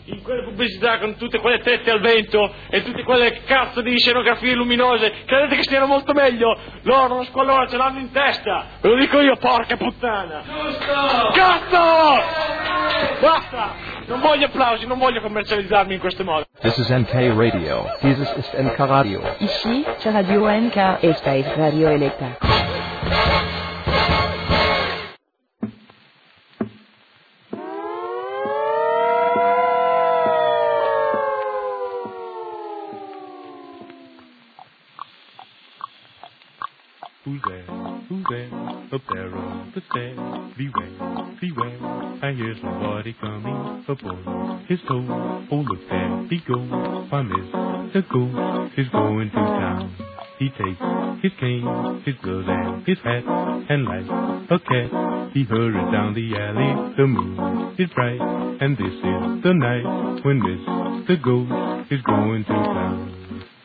in quelle pubblicità con tutte quelle tette al vento e tutte quelle cazzo di scenografie luminose, credete che stiano molto meglio? Loro lo squallore ce l'hanno in testa, ve lo dico io, porca puttana! Giusto! Cazzo! Basta! Non voglio applausi, non voglio commercializzarmi in questo modo. This is NK Radio. Dieses ist NK Radio. Ici, c'è Radio NK e Space Radio Electa. Who's there? Who's there? Up there on the stairs. Beware, beware. I hear somebody coming up on his toes. Oh, look there he goes. Why, Mr. Ghost is going to town. He takes his cane, his gloves and his hat, and like a cat, he hurries down the alley. The moon is bright, and this is the night when Mr. Ghost is going to town.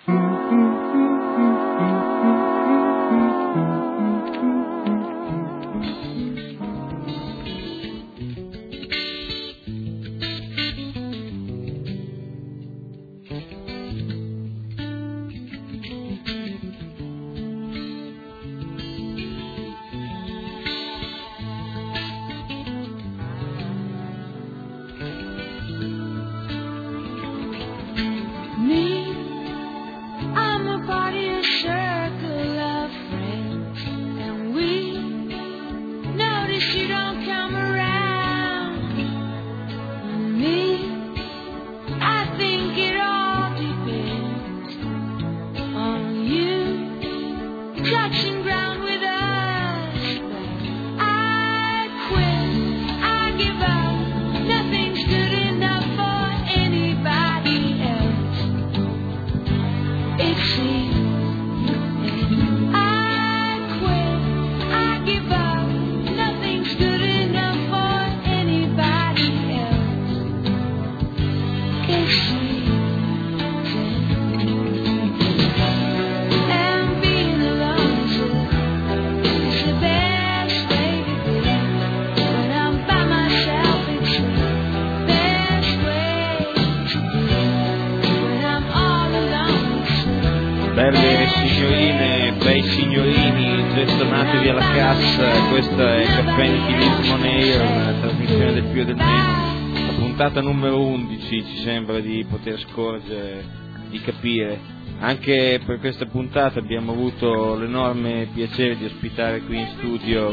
Belle signorine, bei signorini, gettonatevi alla cassa, questa è Caffè Nichilismo on Air, una trasmissione del più e del meno, la puntata numero 11 ci sembra di poter scorgere, di capire. Anche per questa puntata abbiamo avuto l'enorme piacere di ospitare qui in studio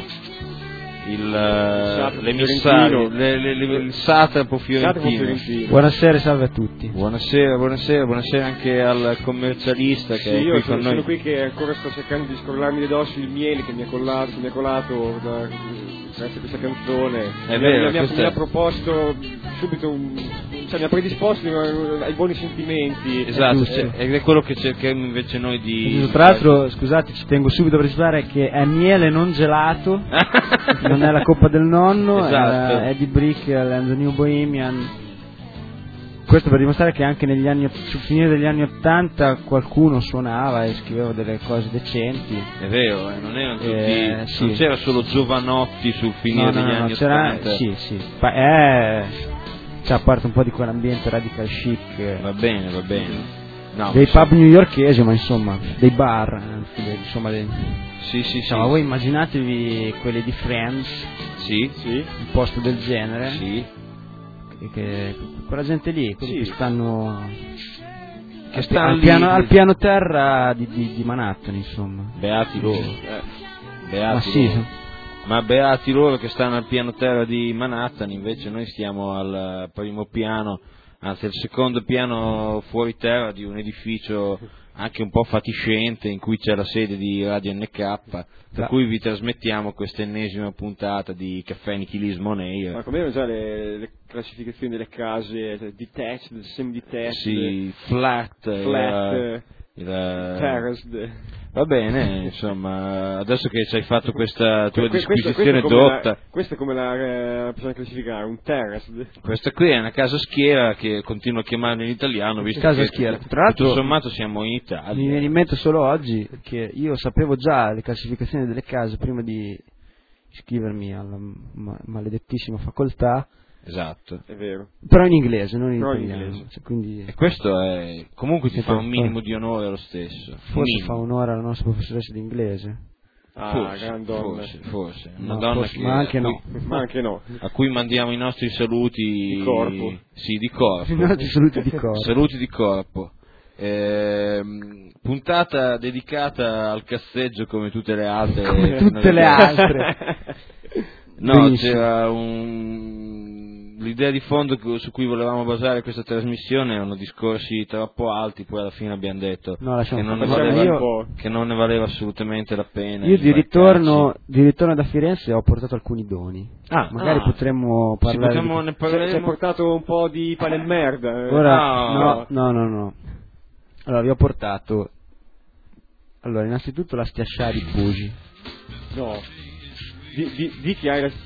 l'emissario, il satrapo fiorentino. Buonasera, salve a tutti. Buonasera anche al commercialista che sì, è qui io con noi. Sono qui che ancora sto cercando di scrollarmi le dosso il miele che mi ha colato grazie a questa canzone. È vero, mi ha proposto subito mi ha predisposto ai buoni sentimenti. Esatto, ed è quello che cerchiamo invece noi di... Tra l'altro, scusate, ci tengo subito a precisare che è miele non gelato, non è la coppa del nonno, esatto. È Eddie Brick and the New Bohemian. Questo per dimostrare che anche sul finire degli anni '80 qualcuno suonava e scriveva delle cose decenti. È vero, non erano tutti, sì. Non c'era solo Giovanotti sul finire degli anni '80. Sì. Cioè, a parte un po' di quell'ambiente radical chic. Va bene. No, dei pub newyorkesi, ma insomma, dei bar, insomma, Sì. Ma voi immaginatevi quelli di Friends, sì, un posto del genere, sì, che quella gente lì, quelli che stanno al piano terra di Manhattan, insomma. Beati loro. Ma beati loro che stanno al piano terra di Manhattan, invece noi stiamo al primo piano, anzi al secondo piano fuori terra di un edificio anche un po' fatiscente in cui c'è la sede di Radio NK, per cui vi trasmettiamo questa ennesima puntata di Caffè Nichilismo on Air. Ma com'erano già le classificazioni delle case, detached, semi-detached? Sì, flat terraced. Va bene, insomma, adesso che ci hai fatto questa tua disquisizione dotta. Questa è come la bisogna classificare, un terraced. Questa qui è una casa schiera che continuo a chiamarla in italiano, visto che schiera. Tra l'altro, tutto sommato siamo in Italia. Mi viene in mente solo oggi che io sapevo già le classificazioni delle case prima di iscrivermi alla maledettissima facoltà, Esatto. È vero. Però in inglese, non in Però in italiano. inglese. Cioè, quindi E questo è comunque ti Sì, fa un per minimo di onore lo stesso. Un forse minimo. fa onore alla nostra professoressa di inglese. Grandonna. Forse. Una No, donna forse, che ma anche no. Ma anche no. a cui mandiamo i nostri saluti Di corpo. Sì, di corpo. I nostri saluti di corpo. Saluti di corpo. Puntata dedicata al casseggio come tutte le altre. Come tutte le altre. No, Benissimo. c'era l'idea di fondo su cui volevamo basare questa trasmissione erano discorsi troppo alti, poi alla fine abbiamo detto No, lasciamo che, non ne perdere. valeva, Io- che non ne valeva assolutamente la pena. Io di imbarcarci. ritorno da Firenze ho portato alcuni doni. Magari potremmo Sì, parlare potremmo- di... ne Ci hai parleremo. portato un po' di pane e merda. Ora, no. Allora, vi ho portato... Allora, innanzitutto la stiasciata di Pugi. No. Di chi hai la...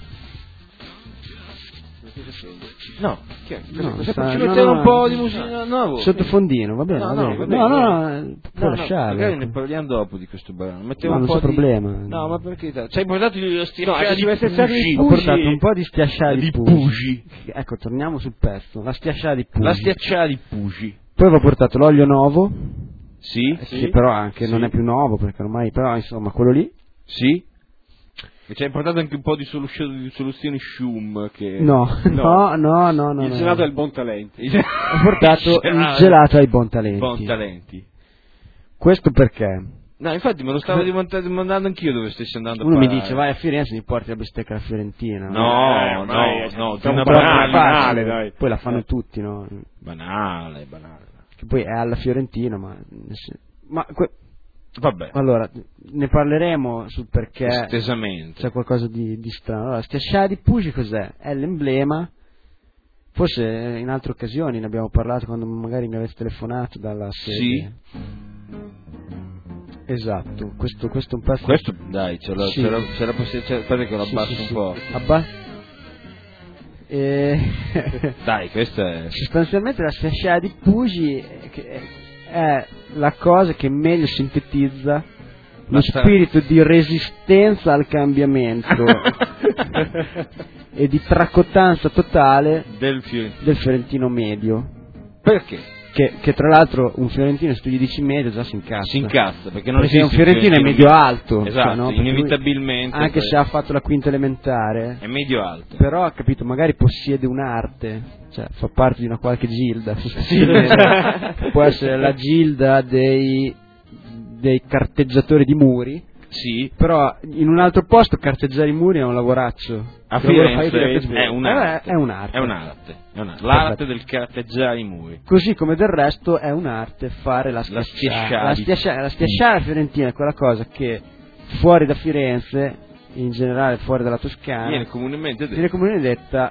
Non si sente. No, No, se sta- ci no, metteva no, un po' no. di musica nuovo. Sottofondino, va bene, No, va no, bene. va bene, No, va puoi lasciare. magari ecco. ne parliamo dopo di questo brano. Mettevo No, un non po' c'è di... problema. No, ma perché? Ci hai portato lo No, stiasciata ci deve essere di Ho Pugi. portato un po' di stiasciata di di Pugi. Ecco, torniamo sul pezzo. La stiasciata di Pugi. La stiacciata di Pugi. Poi vi ho portato l'olio nuovo, Sì? che però anche non è più nuovo, perché ormai, però insomma, quello lì. Sì? E ci hai portato anche un po' di soluzioni Schum che... No. Il gelato è il buon talento. Ho portato il gelato ai Bontalenti. Buon talenti. Questo perché? No, infatti me lo stavo domandando anch'io dove stessi andando Uno a mi parare. dice vai a Firenze e mi porti la bistecca alla fiorentina. No, ormai no, è un una po' banale, banale, dai. Poi la fanno tutti, no? banale. Che poi è alla fiorentina, ma Vabbè, allora ne parleremo sul perché estesamente. c'è qualcosa di strano. Allora, stiasciata di Pugi cos'è? È l'emblema. Forse in altre occasioni ne abbiamo parlato quando magari mi avete telefonato dalla sede. Sì. Esatto, questo è un pezzo. Questo, dai, ce la Sì. aspetta che lo abbasso Sì, un po'. Dai, questa è... Sostanzialmente la stiasciata di Pugi è la cosa che meglio sintetizza lo spirito di resistenza al cambiamento e di tracottanza totale del Fiorentino. del fiorentino medio. Perché? Che tra l'altro un fiorentino, se tu gli dici medio già si incazza. Si incazza, perché non Perché esiste un fiorentino è medio alto. Esatto, cioè, no? Perché lui, inevitabilmente. anche se ha fatto la quinta elementare, è medio alto. però ha capito, magari possiede un'arte, cioè fa parte di una qualche gilda, può essere la gilda dei carteggiatori di muri. Sì, Però in un altro posto carteggiare i muri è un lavoraccio. a Che lavoro fai Firenze tu? è un'arte. È un'arte. È un'arte. L'arte del carteggiare i muri. Così come del resto è un'arte fare la stiasciata. La stiasciata fiorentina è quella cosa che fuori da Firenze, in generale fuori dalla Toscana, Viene comunemente detto. viene comunemente detta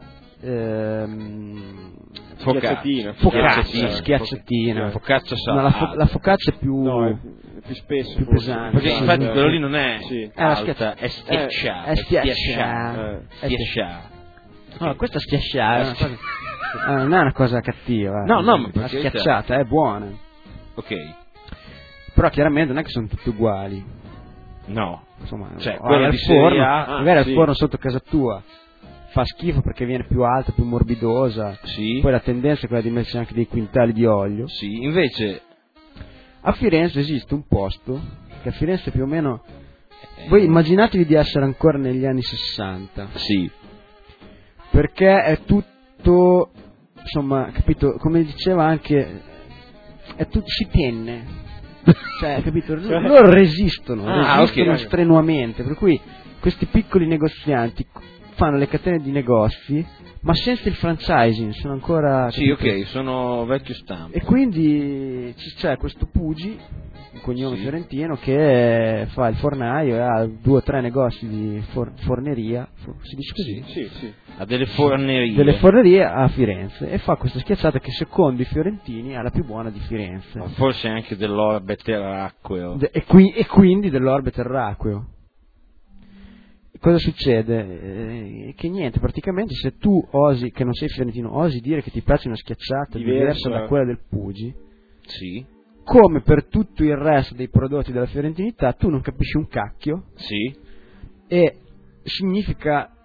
schiacciatina. Focaccia No, la focaccia è più, No, è più spesso. più forse. pesante. Perché infatti quello lì non è Sì. alta, è schiacciata. è stiasciata. Schiacciata. No, questa stiasciata non è una cosa cattiva. No, no, ma per la carità. schiacciata è buona. Ok. Però chiaramente non è che sono tutte uguali. No. Insomma, Cioè, o quella al di serie forno, A, magari sì. al forno sotto casa tua fa schifo perché viene più alta, più morbidosa. Sì. Poi la tendenza è quella di metterci anche dei quintali di olio. Sì, invece A Firenze esiste un posto che a Firenze più o meno... Voi immaginatevi di essere ancora negli anni 60, sì. perché è tutto, insomma, capito, come diceva anche, è tutto, si tenne, cioè, capito, loro resistono ok. strenuamente, per cui questi piccoli negozianti fanno le catene di negozi, ma senza il franchising, sono ancora... Sì, capito? ok, sono vecchio stampo. E quindi c'è questo Pugi, un cognome Sì. fiorentino, che fa il fornaio e ha 2 o 3 negozi di forneria, si dice così? Sì. Ha delle fornerie. Delle fornerie a Firenze, e fa questa schiacciata che secondo i fiorentini è la più buona di Firenze. Ma forse anche dell'orbe terracqueo. E quindi dell'orbe terracqueo. Cosa succede? Che niente, praticamente se tu osi, che non sei fiorentino, osi dire che ti piace una schiacciata diversa da quella del Pugi, Sì. come per tutto il resto dei prodotti della fiorentinità, tu non capisci un cacchio, Sì. e significa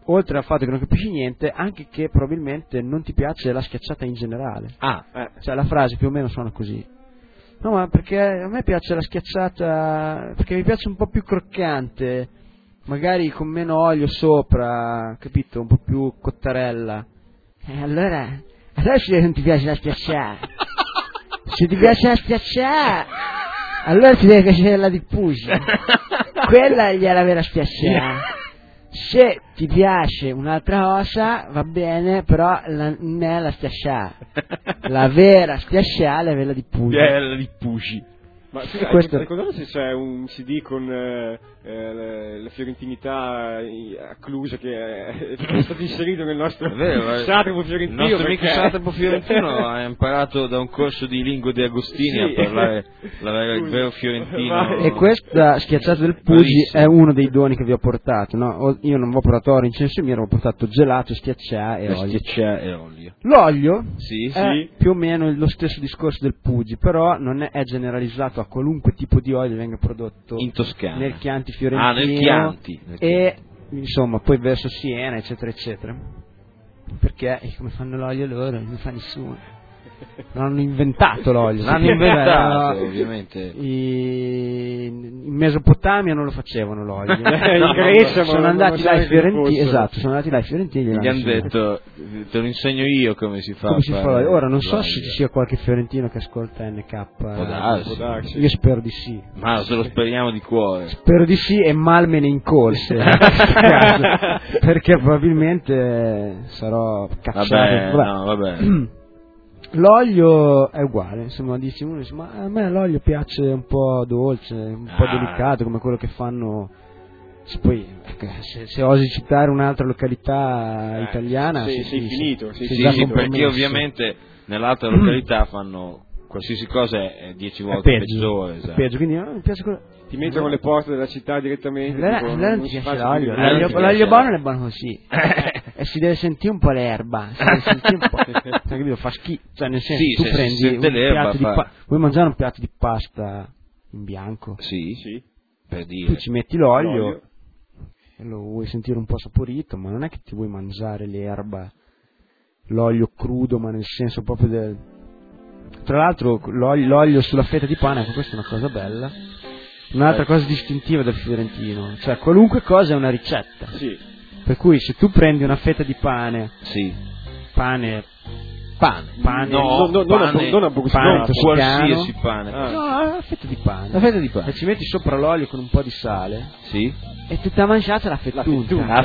oltre al fatto che non capisci niente, anche che probabilmente non ti piace la schiacciata in generale. Cioè la frase più o meno suona così. No, ma perché a me piace la schiacciata, perché mi piace un po' più croccante, magari con meno olio sopra, capito? Un po' più cottarella. Allora se non ti piace la schiacciata, se ti piace la schiacciata, allora ti devi piacere la di Pucci. Quella è la vera schiacciata. Se ti piace un'altra cosa va bene, però non è la schiacciata. La vera schiacciata è quella di Pucci. È la di Pucci. Ma scusa, questo... ricordate se c'è un CD con la fiorentinità a Cluj che è stato inserito nel nostro satrabo fiorentino? Il nostro amico satrabo fiorentino ha imparato da un corso di lingua di Agostini a parlare il vero fiorentino. E questa schiacciata del Pucci è uno dei doni che vi ho portato, no? Io non vi ho portato oro, incenso e mirra, ho portato gelato, schiaccià e olio. L'olio è più o meno lo stesso discorso del Pucci, però non è generalizzato a qualunque tipo di olio venga prodotto in Toscana, nel Chianti fiorentino, nel Chianti. E insomma poi verso Siena, eccetera eccetera, perché come fanno l'olio loro non fa nessuno. Non hanno inventato l'olio, ovviamente. In Mesopotamia non lo facevano l'olio. In Grecia sono andati là i fiorentini, esatto, sono andati là i fiorentini. Gli hanno detto, te lo insegno io come si fa. L'olio. Ora non so se ci sia qualche fiorentino che ascolta NK. Può darsi. Io spero di sì. Ma se lo speriamo di cuore. Spero di sì, e mal me ne incolse. Perché probabilmente sarò cacciato. Vabbè. L'olio è uguale, insomma, dice uno, ma a me l'olio piace un po' dolce, un po' delicato, come quello che fanno. Poi se osi citare un'altra località italiana, sei finito. Sì, perché ovviamente nell'altra località fanno qualsiasi cosa è 10 volte peggiore. Peggio, quindi mi piace quello. Ti mettono le porte della città direttamente. Allora non ti piace l'olio. L'olio buono è buono così. E si deve sentire un po' l'erba. Si deve sentire un po'. Capito? Fa schifo. Cioè, nel senso, tu prendi un piatto di pasta. Vuoi mangiare un piatto di pasta in bianco? Sì. Per dire. Tu ci metti l'olio. E lo vuoi sentire un po' saporito, ma non è che ti vuoi mangiare l'erba, l'olio crudo, ma nel senso proprio del. Tra l'altro l'olio sulla fetta di pane, ecco, questa è una cosa bella. Un'altra cosa distintiva del fiorentino, cioè qualunque cosa è una ricetta. Sì. Per cui se tu prendi una fetta di pane, pane, non a qualsiasi pane. No, una fetta di pane. E ci metti sopra l'olio con un po' di sale. Sì. E tu ti hai mangiato la fettunta. La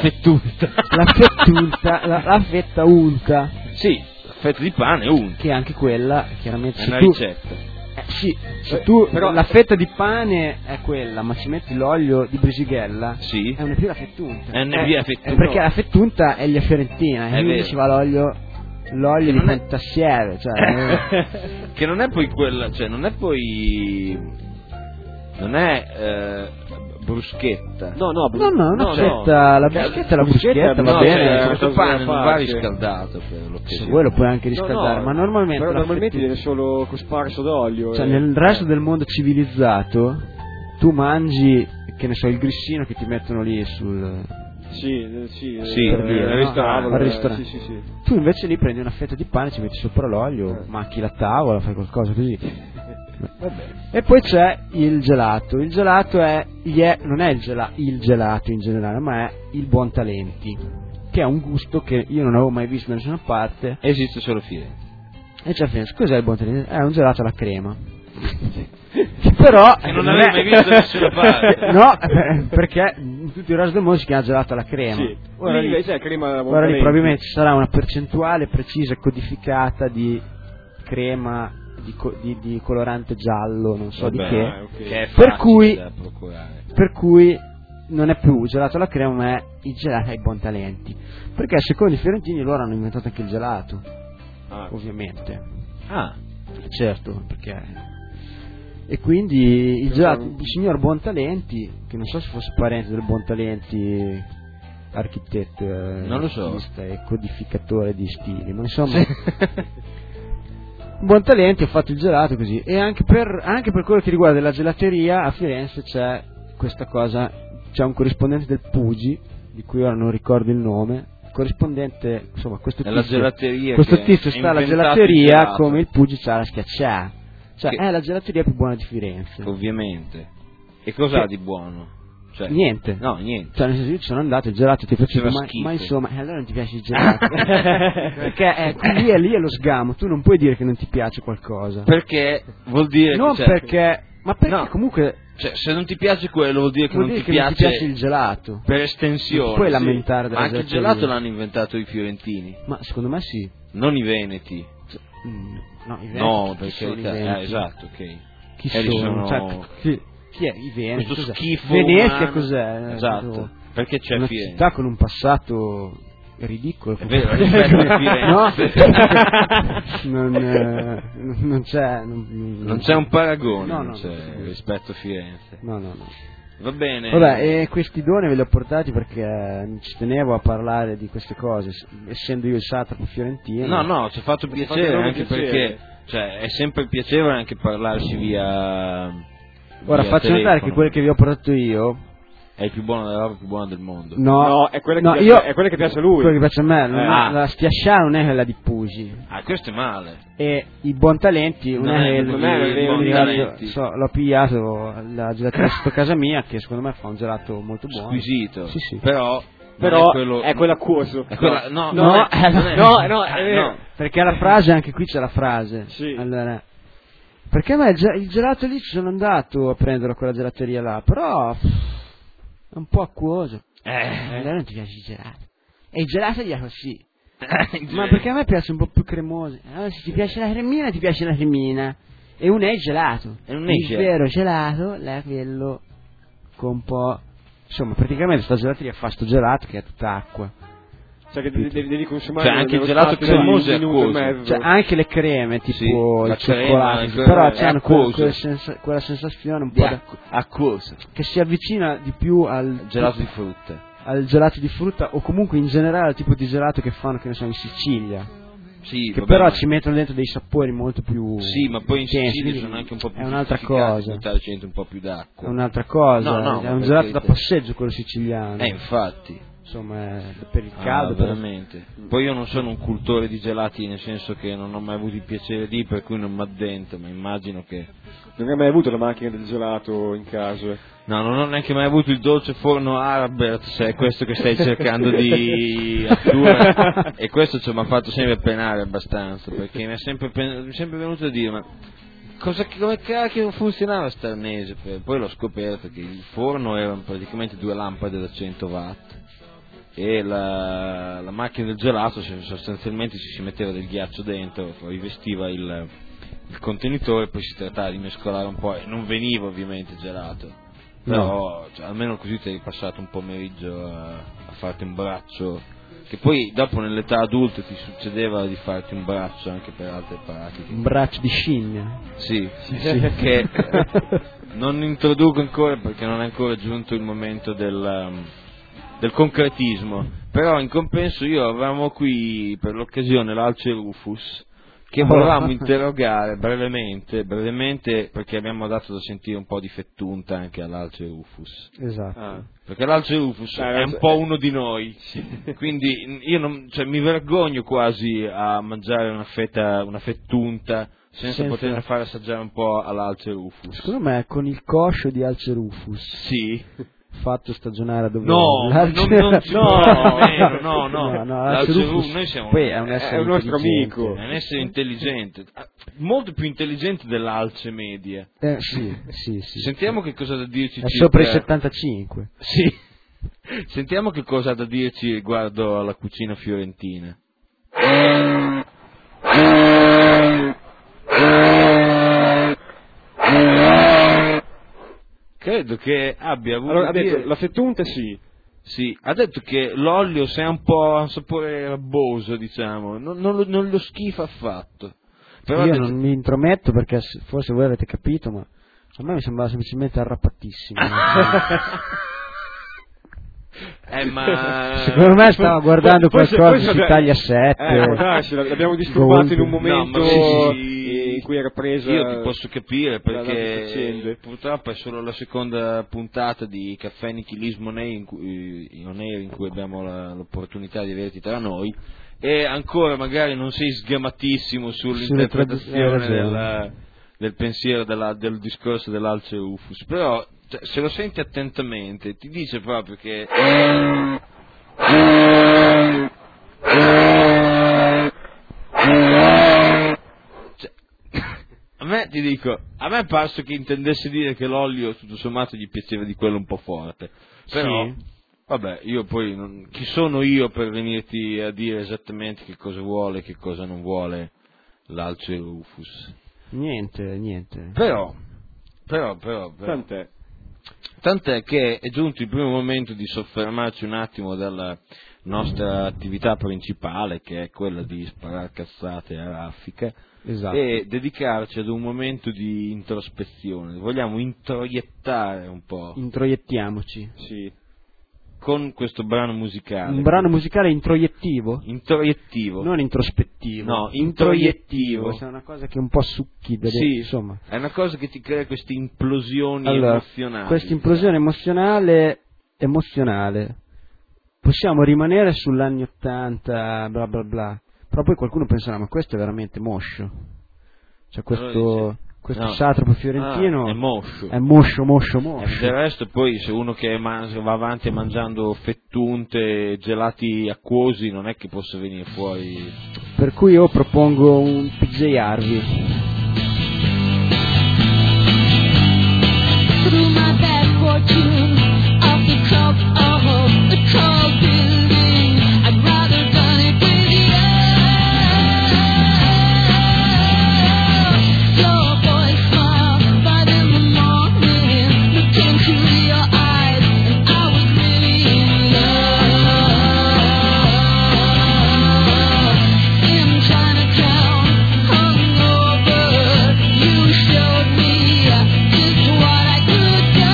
fetta unta. Sì, la fetta di pane unta. Che è anche quella, chiaramente. È una ricetta. Sì, se tu però la fetta di pane è quella, ma ci metti l'olio di Brisighella, è una più la fettunta. Perché la fettunta è la fiorentina, e quindi ci va l'olio di Fantassiere, cioè che non è poi quella, cioè non è bruschetta. No, la bruschetta è la bruschetta, va bene. Questo pane non va riscaldato per l'occasione. Voi lo puoi anche riscaldare, ma normalmente viene solo cosparso d'olio. Cioè nel resto del mondo civilizzato tu mangi, che ne so, il grissino che ti mettono lì sul al ristorante. Sì. Tu invece lì prendi una fetta di pane, ci metti sopra l'olio, macchi la tavola, fai qualcosa così. E poi c'è il gelato. Il gelato non è il gelato in generale, ma è il Buontalenti, che è un gusto che io non avevo mai visto da nessuna parte. Esiste solo a Firenze. E c'è a Firenze. Cos'è il Buontalenti? È un gelato alla crema. Però non avevo mai visto da nessuna parte. No, perché in tutto il resto del mondo si chiama gelato alla crema. Sì. Ora lì probabilmente ci sarà una percentuale precisa e codificata di crema di colorante giallo, non so di che. Che è per cui non è più gelato alla crema, ma è il gelato ai Buontalenti, perché secondo i fiorentini loro hanno inventato anche il gelato, ovviamente. Certo, perché. E quindi il gelato, il signor Buontalenti, che non so se fosse parente del Buontalenti architetto, non lo so, e codificatore di stili, ma insomma Buontalenti ha fatto il gelato così. E anche per quello che riguarda la gelateria, a Firenze c'è questa cosa, c'è un corrispondente del Pucci di cui ora non ricordo il nome, corrispondente, insomma, questo gelateria tizio sta alla gelateria come il Puggi c'ha la schiaccià, cioè è la gelateria più buona di Firenze, ovviamente. E cos'ha di buono? Cioè, niente. No, niente. Cioè, nel senso, io ci sono andato, il gelato ti facevo, ma insomma, allora non ti piace il gelato? Perché lì è lo sgamo, tu non puoi dire che non ti piace qualcosa. Perché vuol dire non che perché, ma perché no. Comunque, cioè, se non ti piace quello vuol dire che non ti piace il gelato. Per estensione. Non puoi lamentare della anche il gelato l'hanno inventato i fiorentini. Ma secondo me sì. Non i veneti. No, i veneti. No, perché esatto, ok. Chi sono? Cioè, chi è? I veneti. Questo schifo. Venezia cos'è? Esatto. Perché c'è una Firenze. Città con un passato ridicolo. È vero, rispetto a Firenze. Non c'è. Non c'è un paragone. No, non c'è rispetto a Firenze. No. Va bene. Vabbè, e questi doni ve li ho portati perché ci tenevo a parlare di queste cose, essendo io il satrapo fiorentino. No, ci ha fatto piacere anche perché cioè, è sempre piacevole anche parlarsi via. Ora faccio notare che quelle che vi ho portato io è il più buono della roba più buona del mondo. No, è quella che piace a lui. Quella che piace a me. La schiascià non è quella di Pugi. Questo è male. E i buontalenti non è l'ho pigliato la gelateria sotto casa mia, che secondo me fa un gelato molto buono. Squisito. Sì. Però è quello acquoso. No, perché la frase, anche qui c'è la frase. Sì. Allora, perché a me il gelato lì ci sono andato a prenderlo a quella gelateria là, però è un po' acquoso. Allora non ti piace il gelato. E il gelato gli è così. Ma perché a me piace un po' più cremoso. Allora se ti piace la cremina, ti piace la cremina. E un è gelato. Il vero gelato è quello con un po'. Insomma, praticamente sta gelateria fa sto gelato che è tutta acqua. Cioè che devi consumare anche il gelato cremoso è acquoso. Cioè anche le creme, tipo il cioccolato, però c'hanno quella sensazione un po' acquosa che si avvicina di più al gelato di frutta. Al gelato di frutta o comunque in generale al tipo di gelato che fanno, che ne so, in Sicilia. Sì, che però ci mettono dentro dei sapori molto più. Sì, ma poi in Sicilia sono anche un po' più. È un'altra cosa. C'è un po' più d'acqua. È un'altra cosa. No, è un gelato da passeggio quello siciliano. Infatti. Insomma, per il caldo. Veramente. Poi io non sono un cultore di gelati, nel senso che non ho mai avuto il piacere di, per cui non mi addentro, ma immagino che. Non hai mai avuto la macchina del gelato in casa? No, non ho neanche mai avuto il dolce forno Albert, se è questo che stai cercando di attuare. E questo mi ha fatto sempre penare abbastanza, perché mi è sempre venuto a dire, ma come cacchio funzionava sta arnese? Poi l'ho scoperto che il forno erano praticamente 2 lampade da 100 watt e la macchina del gelato sostanzialmente si metteva del ghiaccio dentro, poi vestiva il contenitore, poi si trattava di mescolare un po' e non veniva ovviamente gelato, però cioè, almeno così ti hai passato un pomeriggio a farti un braccio, che poi dopo nell'età adulta ti succedeva di farti un braccio anche per altre pratiche. Un braccio di scimmia? Sì. Che non introduco ancora perché non è ancora giunto il momento del concretismo, però in compenso avevamo qui per l'occasione l'Alce Rufus, che volevamo interrogare brevemente, perché abbiamo dato da sentire un po' di fettunta anche all'Alce Rufus. Esatto. Perché l'Alce Rufus è un po' uno di noi, quindi io mi vergogno quasi a mangiare una fettunta senza poter fare assaggiare un po' all'Alce Rufus. Secondo me con il coscio di Alce Rufus. Sì. Fatto stagionare a dove no, Alce Rufus, noi siamo è un nostro amico, è un essere intelligente, molto più intelligente dell'Alce media. Sì. Sentiamo che cosa ha da dirci. È sopra i 75. Sì. Sentiamo che cosa ha da dirci riguardo alla cucina fiorentina. Credo che abbia avuto. Allora, ha detto la fettunta sì, ha detto che l'olio se ha un po' un sapore rabboso, diciamo, non lo schifa affatto. Però io non mi intrometto perché forse voi avete capito, ma a me mi sembrava semplicemente arrappatissimo. Ma secondo me stava guardando qualcosa su Italia 7. L'abbiamo disturbato in un momento cui era presa. Io ti posso capire, dalle perché faccende. purtroppo è solo la seconda puntata di Caffè Nichilismo On Air in cui abbiamo l'opportunità di averti tra noi, e ancora magari non sei sgamatissimo sull'interpretazione del pensiero del discorso dell'Alce Rufus, però se lo senti attentamente ti dice proprio che a me è parso che intendesse dire che l'olio tutto sommato gli piaceva di quello un po' forte, però Sì. vabbè, io poi chi sono io per venirti a dire esattamente che cosa vuole e che cosa non vuole l'Alce Rufus? Niente. Però tant'è che è giunto il primo momento di soffermarci un attimo dalla nostra attività principale, che è quella di sparare cazzate a raffica, Esatto. e dedicarci ad un momento di introspezione. Vogliamo introiettare un po'. Introiettiamoci. Sì. Con questo brano musicale. Un brano musicale introiettivo? Introiettivo. Non introspettivo. No, introiettivo. È una cosa che un po' succhi, Sì, insomma. è una cosa che ti crea queste implosioni Allora, emozionali. questa implosione emozionale. Possiamo rimanere sull'anni 80, bla bla bla. Però poi qualcuno penserà, ma questo è veramente moscio. Cioè questo satrapo fiorentino è moscio. È moscio. Del resto poi se uno che va avanti mangiando fettunte, gelati acquosi, non è che possa venire fuori. Per cui io propongo un PJ Harvey. Through my bad fortune, off the top of a tall building, I'd rather done it with you. Your boy smiled 5 in the morning, looked into your eyes, and I was really in love. In Chinatown, hungover, you showed me just what I could do.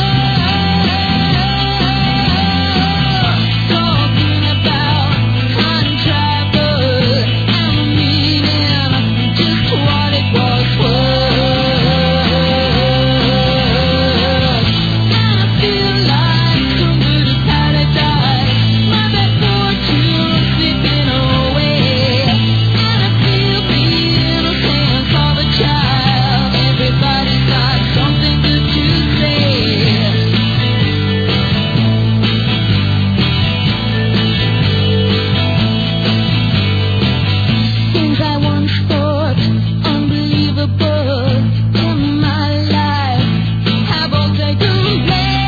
Talking about time travel and the meaning, just what it was worth. And I feel like under the paradise, my bad fortune slipping away. And I feel the innocence of a child. Everybody's got something good to say. Things I once thought unbelievable in my life have all taken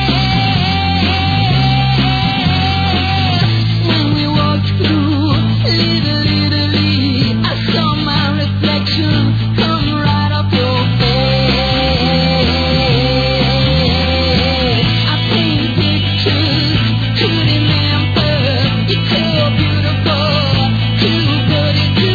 place. When we walked through Little Italy, I saw my reflection come right up your face. I paint pictures to remember. You're too beautiful to put into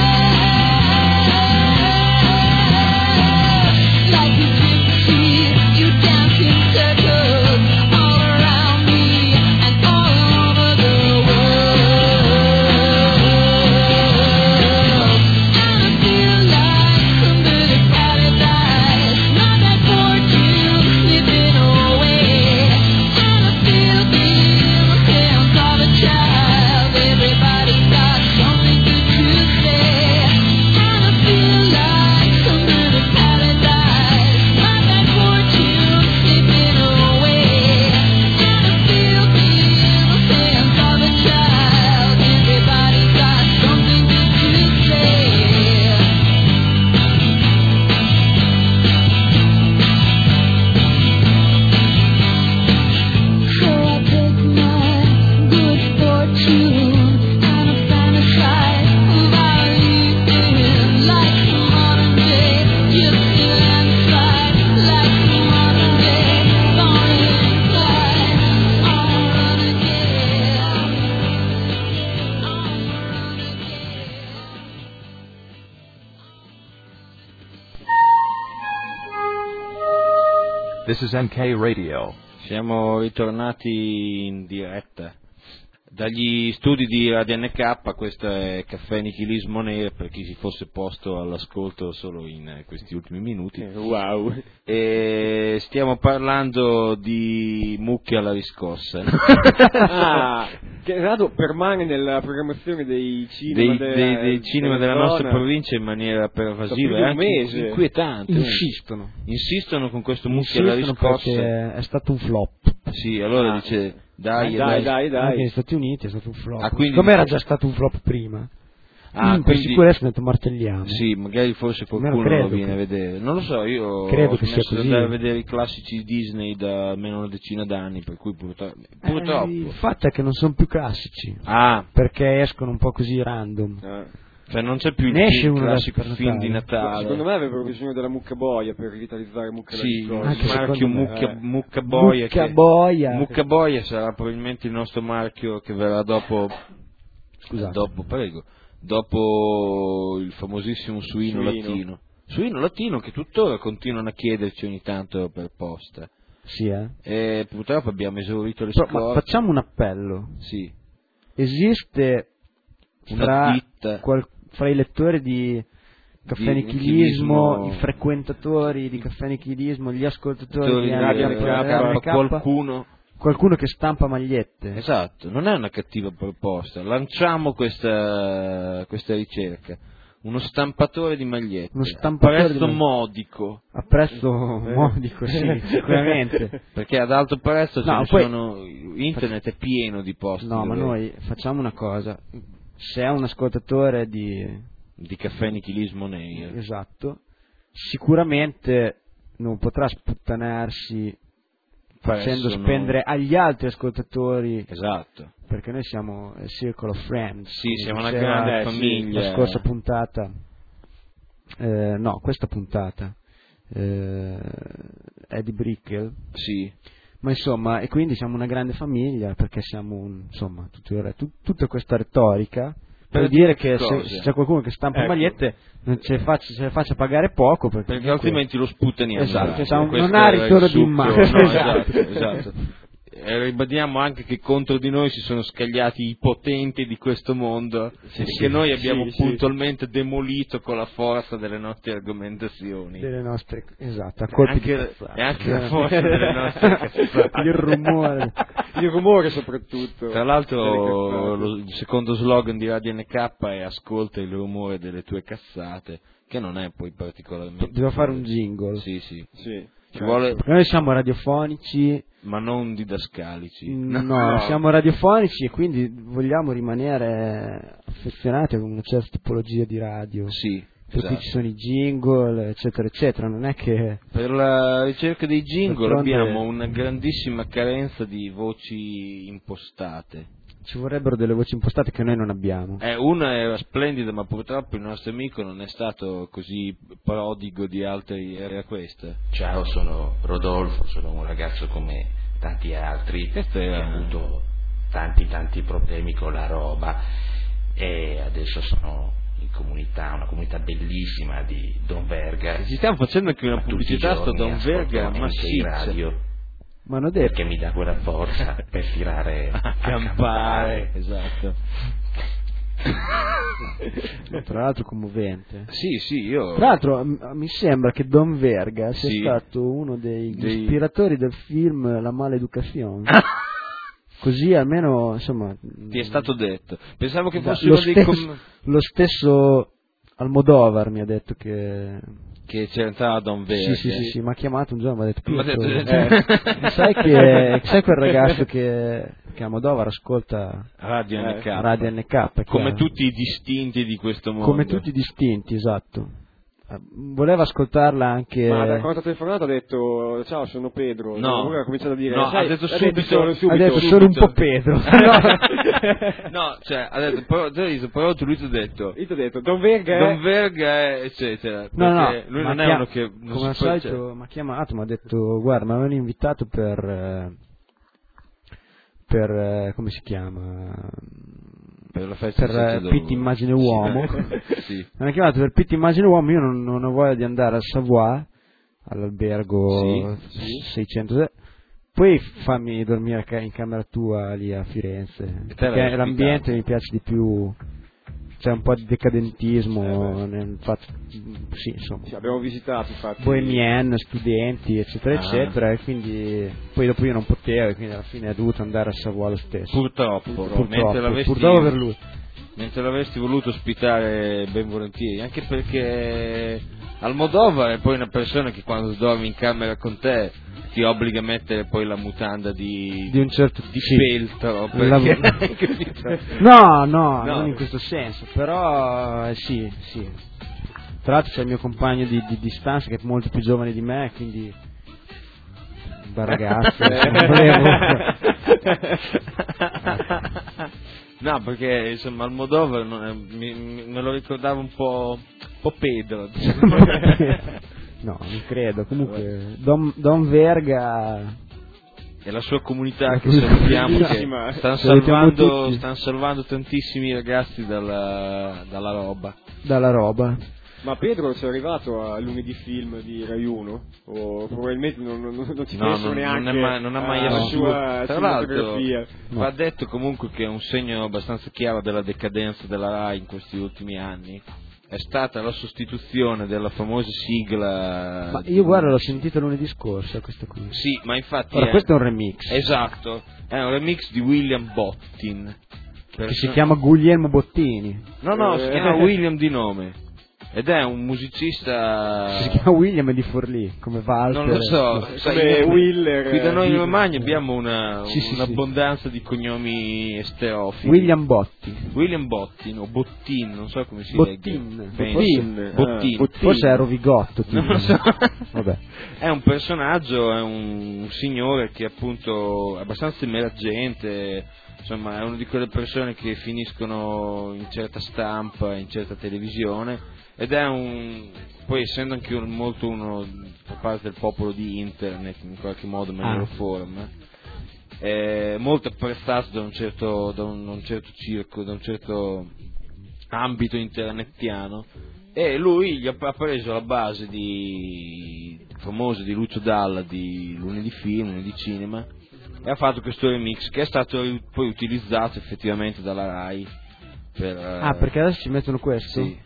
words. Like a gypsy, you dance in circles all around me and all over the world. And I feel like under the paradise, my bad fortune slipping away. And I feel the innocence of a child. Everybody's got something good to say. And I feel like under the paradise, my bad fortune slipping away. And I feel the innocence of a child. Everybody's got something good to say. So I take my good fortune and I fantasize about living like the modern day, gypsy landslide, like the modern day, Bonnie and Clyde, on a run again, on a run again. This is NK Radio. Siamo ritornati in diretta. Dagli studi di Radio NK, questo è Caffè Nichilismo Nero, per chi si fosse posto all'ascolto solo in questi ultimi minuti. Wow. E stiamo parlando di mucche alla riscossa. Che tra l'altro permane nella programmazione dei cinema, dei cinema della nostra provincia in maniera pervasiva e anche inquietante. Insistono con questo mucche alla riscossa. Perché è stato un flop. Sì, allora dice dai. Anche negli Stati Uniti è stato un flop. Quindi come era già stato un flop prima. Per sicurezza ne martelliamo. Sì, magari forse qualcuno lo viene a vedere. Non lo so, io credo ho che sia smesso di così. andare a vedere i classici Disney da almeno una decina d'anni, per cui purtroppo. Il fatto è che non sono più classici. Perché escono un po' così random. Cioè non c'è più il classico film di Natale. Secondo me avrebbero bisogno della mucca boia per rivitalizzare mucca alla riscossa. Il marchio mucca boia. Mucca boia sarà probabilmente il nostro marchio che verrà dopo. Scusate. Dopo il famosissimo suino latino. Suino latino che tuttora continuano a chiederci ogni tanto per posta. Sì, E purtroppo abbiamo esaurito le scorte. Ma facciamo un appello. Sì. Esiste una ditta fra i lettori di Caffè Nichilismo, i frequentatori di Caffè Nichilismo, gli ascoltatori di Radio qualcuno che stampa magliette. Esatto, non è una cattiva proposta. Lanciamo questa ricerca. Uno stampatore di magliette. A prezzo modico. A prezzo modico, sì, sicuramente. Perché ad alto prezzo internet è pieno di posti. No, ma noi facciamo una cosa. Se è un ascoltatore di Caffè Nichilismo Nero. Esatto. Sicuramente non potrà sputtanarsi facendo spendere agli altri ascoltatori. Esatto. Perché noi siamo il Circle of Friends. Sì, siamo una grande famiglia. La scorsa puntata, questa puntata è di Brickell. Sì. Ma insomma, e quindi siamo una grande famiglia perché siamo tutta questa retorica. Per dire che se c'è qualcuno che stampa magliette non ce le faccia pagare poco perché altrimenti lo sputtaniamo. Esatto, non ha ritorno di immagine. Esatto. Ribadiamo anche che contro di noi si sono scagliati i potenti di questo mondo che noi abbiamo puntualmente demolito con la forza delle nostre argomentazioni. Esatto, a colpi di e anche la forza delle nostre cazzate. Il rumore soprattutto. Tra l'altro il secondo slogan di Radio NK è ascolta il rumore delle tue cazzate, che non è poi particolarmente. Devo fare un jingle. Sì. Noi siamo radiofonici, ma non didascalici. No, siamo radiofonici e quindi vogliamo rimanere affezionati a una certa tipologia di radio. Sì. Tutti ci sono i jingle, eccetera, eccetera. Non è che per la ricerca dei jingle abbiamo una grandissima carenza di voci impostate. Ci vorrebbero delle voci impostate che noi non abbiamo. Una era splendida, ma purtroppo il nostro amico non è stato così prodigo di altri. Era questa. Ciao, sono Rodolfo, sono un ragazzo come tanti altri che ha avuto tanti problemi con la roba e adesso sono in comunità, una comunità bellissima di Don Verga. Ci stiamo facendo anche una pubblicità sto Don Verga massiccia. Ma hanno detto che mi dà quella forza per tirare a campare. Esatto. Tra l'altro commovente. Sì, io. Tra l'altro mi sembra che Don Verga sia stato uno degli ispiratori del film La Maleducazione. Così almeno, insomma, ti è stato detto. Pensavo che fosse lo stesso Almodovar mi ha detto che c'entrava Don Verga. Sì, mi ha chiamato un giorno, mi ha detto sai quel ragazzo che Almodovar ascolta Radio NK come tutti i distinti di questo mondo. Come tutti i distinti, esatto. Voleva ascoltarla anche. Ma da quando ha telefonato ha detto ciao, sono Pedro. No, ha cominciato a dire ha detto subito. Ha detto sono un po' Pedro. No, cioè ha detto però lui ti ha detto. Io ti ho detto Don Verga eccetera. No, lui non è uno che come al solito mi ha chiamato, mi ha detto guarda, mi avevano invitato per come si chiama? Per la festa per Pitti Immagine Uomo. Sì. Mi hanno chiamato per Pitti Immagine Uomo, io non ho voglia di andare al Savoie, all'albergo 600, Poi fammi dormire in camera tua lì a Firenze, perché l'ambiente mi piace di più. C'è un po' di decadentismo nel fatto, sì, insomma. Sì, abbiamo visitato infatti Bohemian, studenti, eccetera, eccetera, e quindi poi dopo io non potevo, e quindi alla fine ho dovuto andare a Savoia lo stesso. Purtroppo Purtroppo per lui. Mentre l'avresti voluto ospitare ben volentieri, anche perché Almodovar è poi una persona che quando dorme in camera con te ti obbliga a mettere poi la mutanda di un certo di feltro, perché no, non in questo senso, però sì. Tra l'altro c'è il mio compagno di stanza che è molto più giovane di me, quindi un bel ragazzo. No, perché insomma Almodovar me lo ricordava un po' Pedro. No, non credo. Comunque Don Verga e la sua comunità che salutiamo, che stanno salvando tantissimi ragazzi dalla roba. Ma Pedro c'è arrivato a lunedì film di Rai 1? O probabilmente non ci penso neanche non ha mai alla sua tra l'altro cinematografia. va detto comunque che è un segno abbastanza chiaro della decadenza della Rai in questi ultimi anni è stata la sostituzione della famosa sigla. Ma io guarda, l'ho sentito lunedì scorso questa qui. Sì, ma infatti questo è un remix. Esatto, è un remix di William Bottin che si chiama Guglielmo Bottini. No, si chiama William di nome. Ed è un musicista. Si chiama William di Forlì, come Walter. Non lo so, come Willer. Qui da noi in Romagna abbiamo un'abbondanza di cognomi esterofili. William Bottin o Bottin, non so come si Bottin. legge. Bottin. Forse è Rovigotto. Non lo so. Vabbè. È un personaggio, è un signore che appunto è abbastanza emergente. Insomma, è una di quelle persone che finiscono in certa stampa, in certa televisione, ed è poi essendo anche molto uno da parte del popolo di internet, in qualche modo me lo forma, è molto apprezzato da un certo circo, da un certo ambito internetiano, e lui gli ha preso la base famosa di Lucio Dalla di Lunedì Film, Lunedì Cinema, e ha fatto questo remix che è stato poi utilizzato effettivamente dalla Rai perché adesso ci mettono questo? Sì.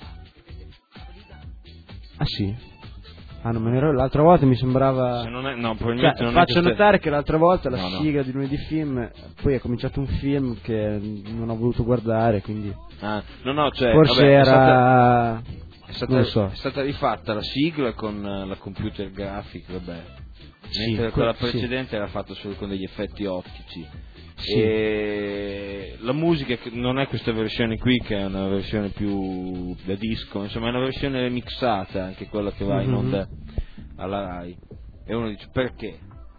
Ah sì? Non me ne ero, l'altra volta mi sembrava. Se non è, no, probabilmente non faccio è notare che l'altra volta la no. sigla di Lunedì Film, poi è cominciato un film che non ho voluto guardare, quindi cioè, forse era non lo so. È stata rifatta la sigla con la computer graphic, mentre quella precedente era fatta solo con degli effetti ottici. Sì. E la musica non è questa versione qui, che è una versione più da disco, insomma è una versione remixata, anche quella che va in onda alla Rai, e uno dice perché?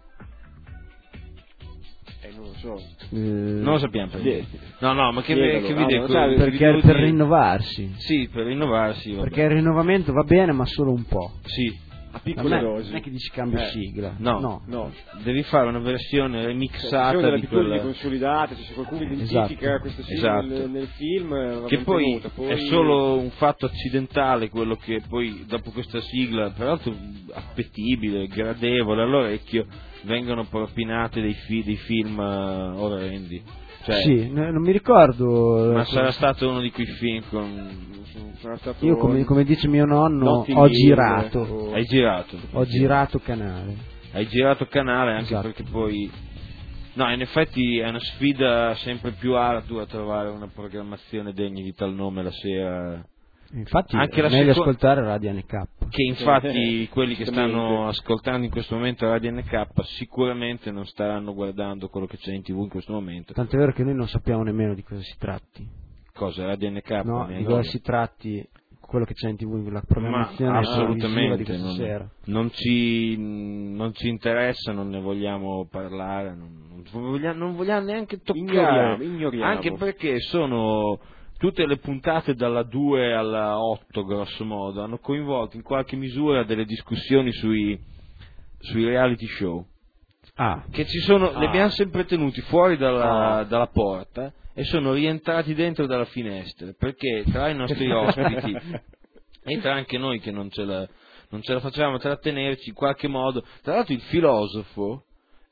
Non lo so. Non lo sappiamo perché. No, ma che vi dico? Perché per rinnovarsi. Sì, per rinnovarsi. Perché il rinnovamento va bene, ma solo un po'. Sì. A piccole dosi. Non è che dici cambio sigla. No. Devi fare una versione remixata delle di quella consolidate, se qualcuno identifica questa sigla nel film, che poi è solo un fatto accidentale quello che poi dopo questa sigla, peraltro appetibile, gradevole all'orecchio, vengono propinate dei film orrendi. Cioè, sì, non mi ricordo. Ma sarà stato uno di quei film io come dice mio nonno ho girato. Hai girato. Ho girato canale. Hai girato canale anche esatto. Perché poi no, in effetti è una sfida sempre più ardua trovare una programmazione degna di tal nome la sera. Infatti anche è meglio ascoltare Radio NK. Che infatti quelli che stanno ascoltando in questo momento Radio NK sicuramente non staranno guardando quello che c'è in TV in questo momento. Tant'è vero che noi non sappiamo nemmeno di cosa si tratti. Cosa? Radio NK? No, di cosa si tratti quello che c'è in TV, la programmazione assolutamente di questa sera. Non ci interessa, non ne vogliamo parlare, non vogliamo neanche toccare. Ignoriamo. Anche perché sono tutte le puntate dalla 2 alla 8 grosso modo hanno coinvolto in qualche misura delle discussioni sui reality show che ci sono, li abbiamo sempre tenuti fuori dalla porta e sono rientrati dentro dalla finestra, perché tra i nostri ospiti e tra anche noi che non ce la facevamo trattenerci in qualche modo. Tra l'altro il filosofo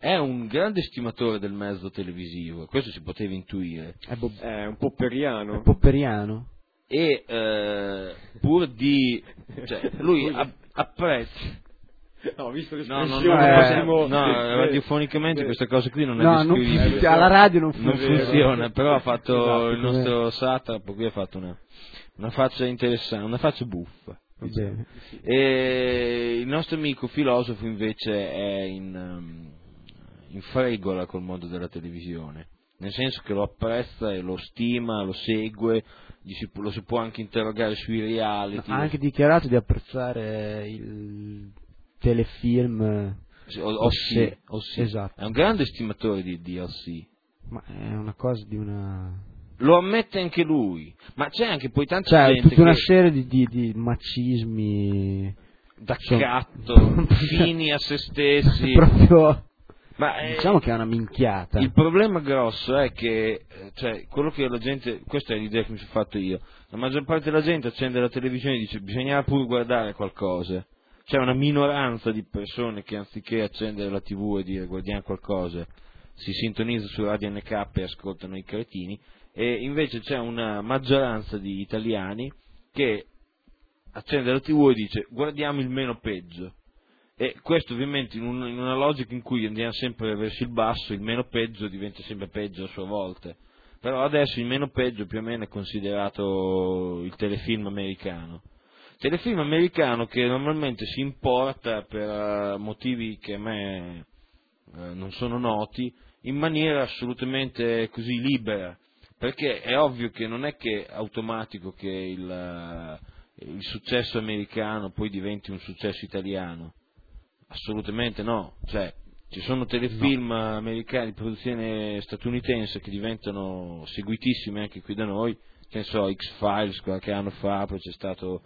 è un grande stimatore del mezzo televisivo, questo si poteva intuire. È un popperiano. Popperiano. E pur di... cioè, lui apprezza... No, visto No, l'espressione, radiofonicamente questa cosa qui non è descrivibile. Alla radio non Non funziona, però ha fatto Esatto, il nostro satrapo qui ha fatto una faccia interessante, una faccia buffa. Bene. E il nostro amico filosofo invece è in fregola col mondo della televisione, nel senso che lo apprezza e lo stima, lo segue, lo si può anche interrogare sui reality. Ha anche dichiarato di apprezzare il telefilm Ossi. Esatto. È un grande stimatore di Ossi. Ma è una cosa di una... Lo ammette anche lui, ma c'è anche poi tanta Cioè, gente tutta una che serie di macismi da catto, fini a se stessi. Proprio... Ma diciamo che è una minchiata. Il problema grosso è che, cioè, quello che la gente, questa è l'idea che mi sono fatto io, la maggior parte della gente accende la televisione e dice bisognava pure guardare qualcosa. C'è una minoranza di persone che anziché accendere la TV e dire guardiamo qualcosa, si sintonizza su Radio NK e ascoltano i cretini, e invece c'è una maggioranza di italiani che accende la TV e dice guardiamo il meno peggio. E questo ovviamente in una logica in cui andiamo sempre verso il basso, il meno peggio diventa sempre peggio a sua volta. Però adesso il meno peggio più o meno è considerato il telefilm americano. Telefilm americano che normalmente si importa per motivi che a me non sono noti, in maniera assolutamente così libera, perché è ovvio che non è che è automatico che il successo americano poi diventi un successo italiano. Assolutamente no, cioè ci sono telefilm americani di produzione statunitense che diventano seguitissimi anche qui da noi, che ne so, X-Files qualche anno fa, poi c'è stato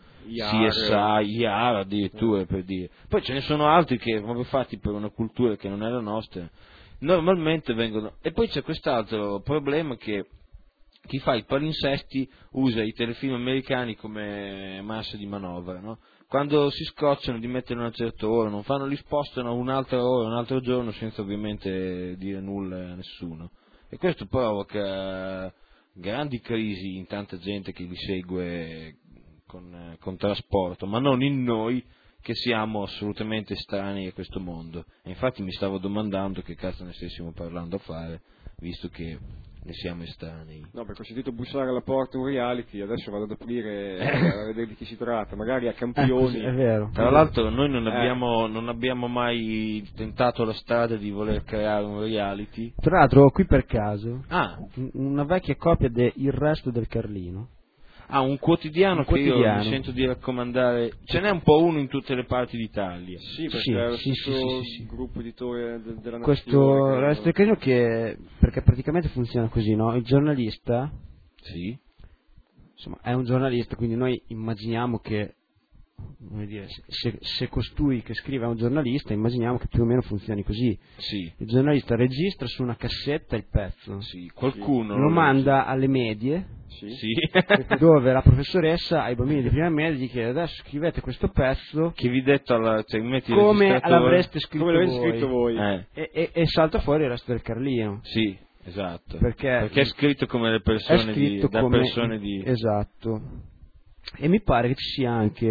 CSI, IAR addirittura, per dire. Poi ce ne sono altri che proprio fatti per una cultura che non è la nostra, normalmente vengono... E poi c'è quest'altro problema che chi fa i palinsesti usa i telefilm americani come massa di manovra, no? Quando si scocciano di mettere una certa ora, non fanno, li spostano un'altra ora, un altro giorno, senza ovviamente dire nulla a nessuno. E questo provoca grandi crisi in tanta gente che li segue con trasporto, ma non in noi che siamo assolutamente estranei a questo mondo. E infatti mi stavo domandando che cazzo ne stessimo parlando a fare, visto che ne siamo estranei. No, perché ho sentito bussare alla porta un reality, adesso vado ad aprire a vedere di chi si tratta, magari a campioni. È vero. Tra l'altro noi non abbiamo mai tentato la strada di voler creare un reality. Tra l'altro qui per caso una vecchia copia de Il Resto del Carlino. Un quotidiano che io mi sento di raccomandare. Ce n'è un po' uno in tutte le parti d'Italia. Sì, perché è lo stesso gruppo editore della Nazione. Questo Resto del Carlino perché praticamente funziona così, no? Il giornalista, sì, insomma, è un giornalista, quindi noi immaginiamo che, come dire, se costui che scrive è un giornalista, immaginiamo che più o meno funzioni così. Sì. Il giornalista registra su una cassetta il pezzo, sì, qualcuno lo manda alle medie, sì. dove la professoressa ai bambini di prima media gli chiede adesso scrivete questo pezzo che vi detto come l'avreste scritto voi. E salta fuori Il Resto del Carlino. Sì, esatto, perché è scritto come le persone persone di esatto. E mi pare che ci sia anche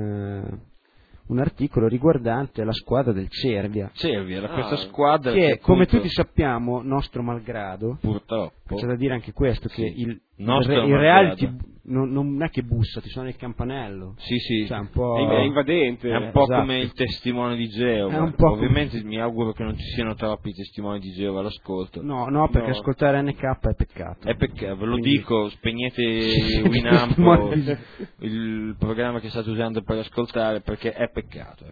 un articolo riguardante la squadra del Cervia. Questa squadra che appunto, come tutti sappiamo, nostro malgrado, purtroppo c'è da dire anche questo, che il il reality non è che bussa, ti suona il campanello. Sì. Cioè, un po'... è invadente. È un po' esatto. come il testimone di Geova. Ovviamente mi auguro che non ci siano troppi testimoni di Geova all'ascolto. No, perché ascoltare NK è peccato. È peccato, ve lo dico, spegnete Winamp, il programma che state usando per ascoltare, perché è peccato.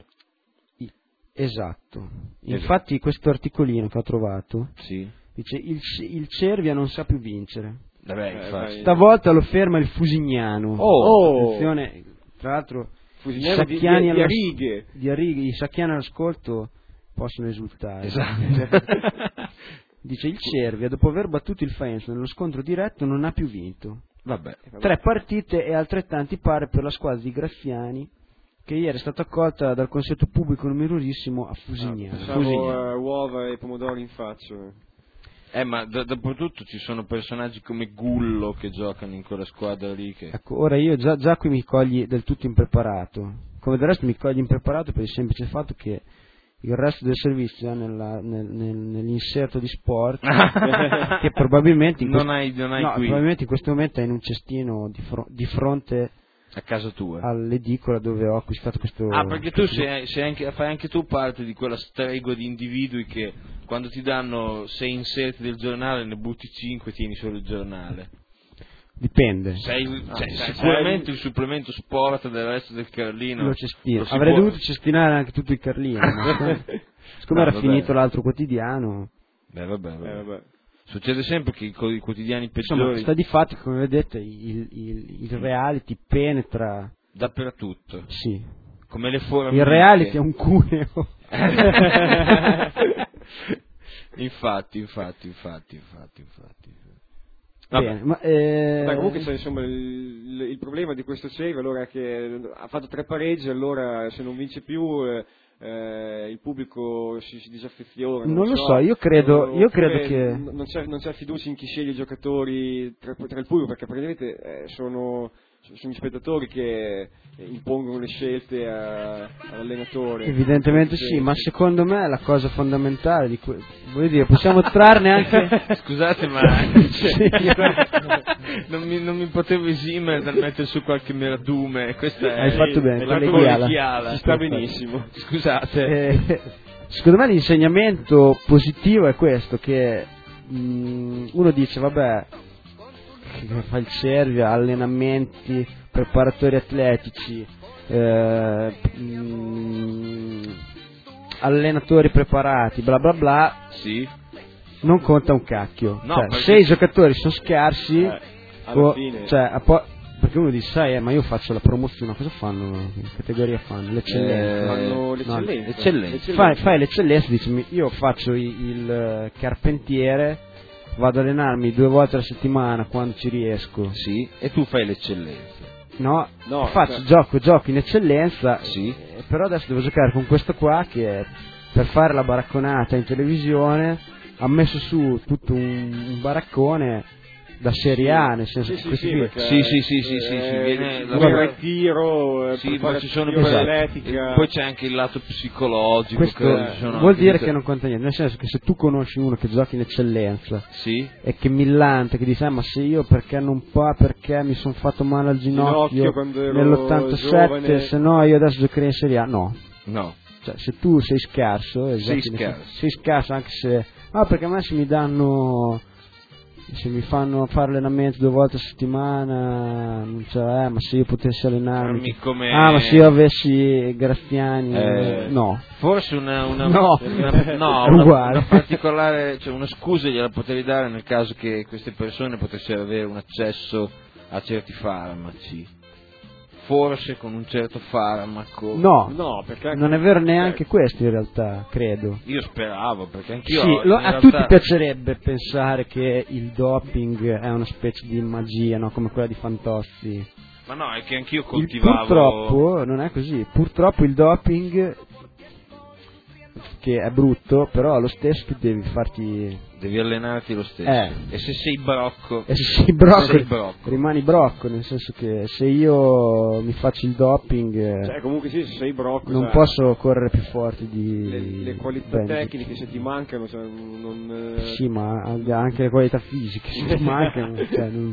Esatto. Infatti questo articolino che ho trovato dice il Cervia non sa più vincere. Stavolta lo ferma il Fusignano. Attenzione, tra l'altro Fusignano di Arrighe. I sacchiani all'ascolto possono esultare. Esatto. Dice il Cervia, dopo aver battuto il Faenza nello scontro diretto, non ha più vinto. Vabbè. 3 partite e altrettanti pari per la squadra di Graffiani, che ieri è stata accolta dal concerto pubblico numerosissimo a Fusignano. Pensavo uova e pomodori in faccia. Ma dopotutto ci sono personaggi come Gullo che giocano in quella squadra lì che... Ecco, ora io già qui mi cogli del tutto impreparato, come del resto mi cogli impreparato per il semplice fatto che il resto del servizio è nell'inserto di sport che probabilmente probabilmente in questo momento è in un cestino di fronte a casa tua, all'edicola dove ho acquistato questo. Perché tu fai anche tu parte di quella stregua di individui che quando ti danno 6 inserti del giornale ne butti 5 e tieni solo il giornale. Dipende. Sicuramente il supplemento sport del resto del Carlino lo cestino. Avrei dovuto cestinare anche tutto il Carlino, ma siccome era finito l'altro quotidiano. Vabbè. Succede sempre che i quotidiani peggiori. Insomma, sta di fatto che, come vedete, il reality penetra dappertutto. Sì. Come le formiche. Il reality è un cuneo. Infatti. Bene, ma comunque insomma il problema di questo save allora è che ha fatto 3 pareggi, allora se non vince più il pubblico si disaffeziona. Non lo so, io credo che non c'è fiducia in chi sceglie i giocatori tra il pubblico, perché praticamente sono gli spettatori che impongono le scelte all'allenatore. Evidentemente sì, ma secondo me la cosa fondamentale di voglio dire, possiamo trarne anche scusate ma non mi potevo esimere dal mettere su qualche meradume, questa hai fatto bene, collegiala. Ci sta benissimo. Scusate, secondo me l'insegnamento positivo è questo, che uno dice vabbè, che fa il Cervia, allenamenti, preparatori atletici, allenatori preparati, bla bla bla, sì. Non conta un cacchio, no, cioè, se i giocatori sono scarsi, alla fine. perché uno dice sai ma io faccio la promozione, cosa fanno? Che categoria fanno? L'eccellenza. Fanno l'eccellenza. Fai l'eccellenza, dici io faccio il carpentiere, vado ad allenarmi 2 volte alla settimana quando ci riesco. Sì, e tu fai l'eccellenza. No, faccio gioco in eccellenza, sì. Però adesso devo giocare con questo qua che per fare la baracconata in televisione ha messo su tutto un baraccone da Serie A, nel senso che sì, viene il tiro, ma ci sono atletica. Poi c'è anche il lato psicologico. Questo vuol dire che non conta niente, nel senso che se tu conosci uno che gioca in eccellenza e che millante, che dice ma se io perché mi sono fatto male al ginocchio nell'87, giovane. se no io adesso giocherei in Serie A, no. Cioè, se tu sei scarso sei scarso anche se perché a me se mi fanno fare allenamento 2 volte a settimana non c'è, ma se io potessi allenarmi ma se io avessi Graziani no, forse una particolare, cioè una scusa gliela potevi dare nel caso che queste persone potessero avere un accesso a certi farmaci, forse con un certo farmaco. No, perché non è vero neanche questo in realtà, credo. Io speravo, perché anch'io a tutti piacerebbe pensare che il doping è una specie di magia, no? Come quella di Fantozzi. Ma no, è che anch'io coltivavo. Purtroppo non è così. Purtroppo il doping, che è brutto, però allo stesso tu devi allenarti lo stesso. E se sei brocco, rimani brocco, nel senso che se io mi faccio il doping, comunque se sei brocco non posso correre più forte di le qualità tecniche se ti mancano, sì, ma anche le qualità fisiche se ti mancano,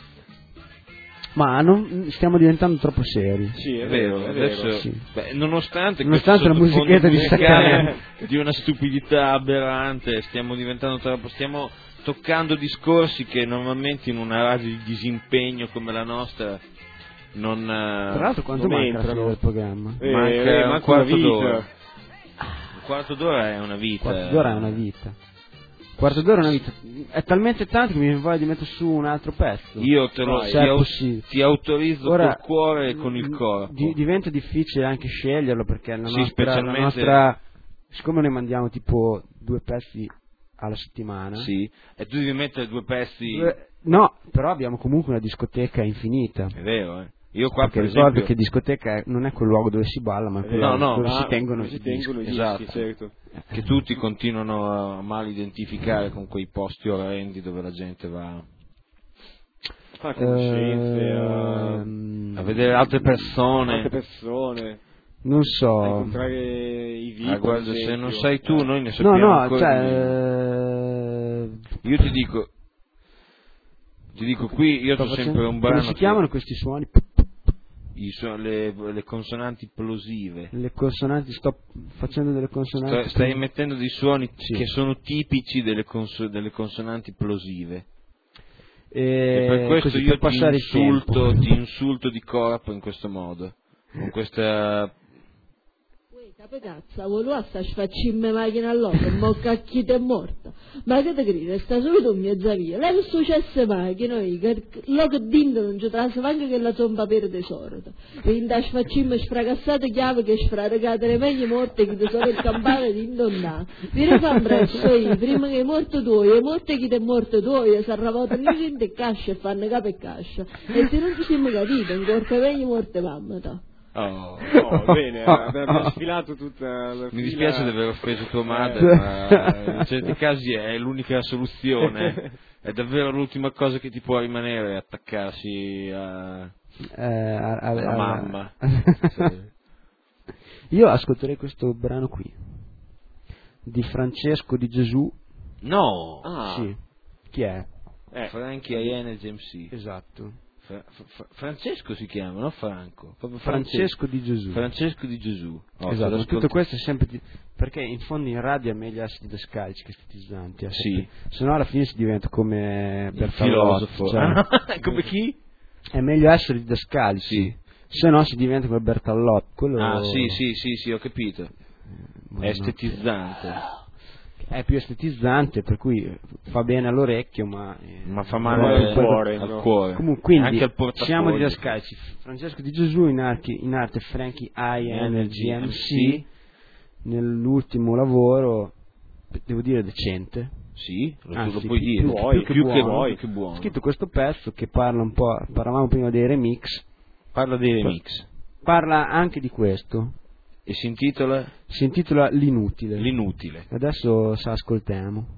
ma stiamo diventando troppo seri. Sì, è vero. Adesso, sì. Nonostante la musichetta di Saccare di una stupidità aberrante, stiamo toccando discorsi che normalmente in una radio di disimpegno come la nostra non. Tra l'altro quanto manca la fine del programma? Manca un quarto d'ora. Un quarto d'ora è una vita. Quarto d'ora è una vita. È talmente tanto che mi voglia di mettere su un altro pezzo. Io ti autorizzo col cuore e con il corpo. Diventa difficile anche sceglierlo, perché la nostra siccome noi mandiamo tipo 2 pezzi alla settimana. Sì, e tu devi mettere 2 pezzi. No, però abbiamo comunque una discoteca infinita. È vero, Io qua perché per ricordo esempio... che discoteca non è quel luogo dove si balla, ma è quel luogo dove si tengono i dischi. Esatto. certo. Che tutti continuano a mal identificare con quei posti orrendi dove la gente va Fa conoscenze, a vedere altre persone. Non so. A incontrare i VIP. Guarda, se non sai tu, noi ne sappiamo ancora di meno. Io ti dico qui, io ho sempre un brano. Come si chiamano questi suoni? Le consonanti plosive. Le consonanti, sto facendo delle consonanti. Stai emettendo dei suoni che sono tipici delle consonanti plosive. E per questo così, io per ti insulto di corpo in questo modo. Con questa... Capecazza, voleva sta sfaccimma macchina all'opera, mo cacchita è morta. Ma che te credi, sta subito in mezza via. Lei successe macchina, lo che dinto non ci trasa anche che la zomba per tesoro. Quindi a sfaccimma sfracassate chiave che sfraricate le meglio morte che tesoro il campane di indonnà. Vi rifà presso io, prima che è morto tu, e morte chi ti è morto tu, e si arravotano in gente e cascia e fanno capo e cascia. E se non ci siamo capiti, ancora meglio morte mamma, ta. Bene, abbiamo sfilato tutta la Mi dispiace di aver offeso tua madre, ma in certi casi è l'unica soluzione. È davvero l'ultima cosa che ti può rimanere, attaccarsi alla mamma. Io ascolterei questo brano qui di Francesco Di Gesù. No! Sì. Chi è? Frankie Energy MC. Esatto. Francesco si chiama, no Franco? Francesco Di Gesù. Francesco Di Gesù. Esatto, tutto questo è sempre perché in fondo in radio è meglio essere didascalici che statizzanti. Sì. Se no alla fine si diventa come filosofo. Cioè, come chi? È meglio essere didascalici. Sì. Se no si diventa come Bertalotti. Quello... sì, ho capito. È estetizzante. È più estetizzante, per cui fa bene all'orecchio, ma fa male al cuore. Comunque, quindi anche al portafoglio. Siamo didascalici. Francesco Di Gesù in arte Frankie Energy MC, nell'ultimo lavoro, devo dire decente. Sì, anzi, lo puoi dire, più che buono. Ho scritto questo pezzo che parla un po', parlavamo prima dei remix. Parla dei remix. Parla anche di questo. E si intitola? Si intitola L'inutile. L'inutile. Adesso se ascoltiamo.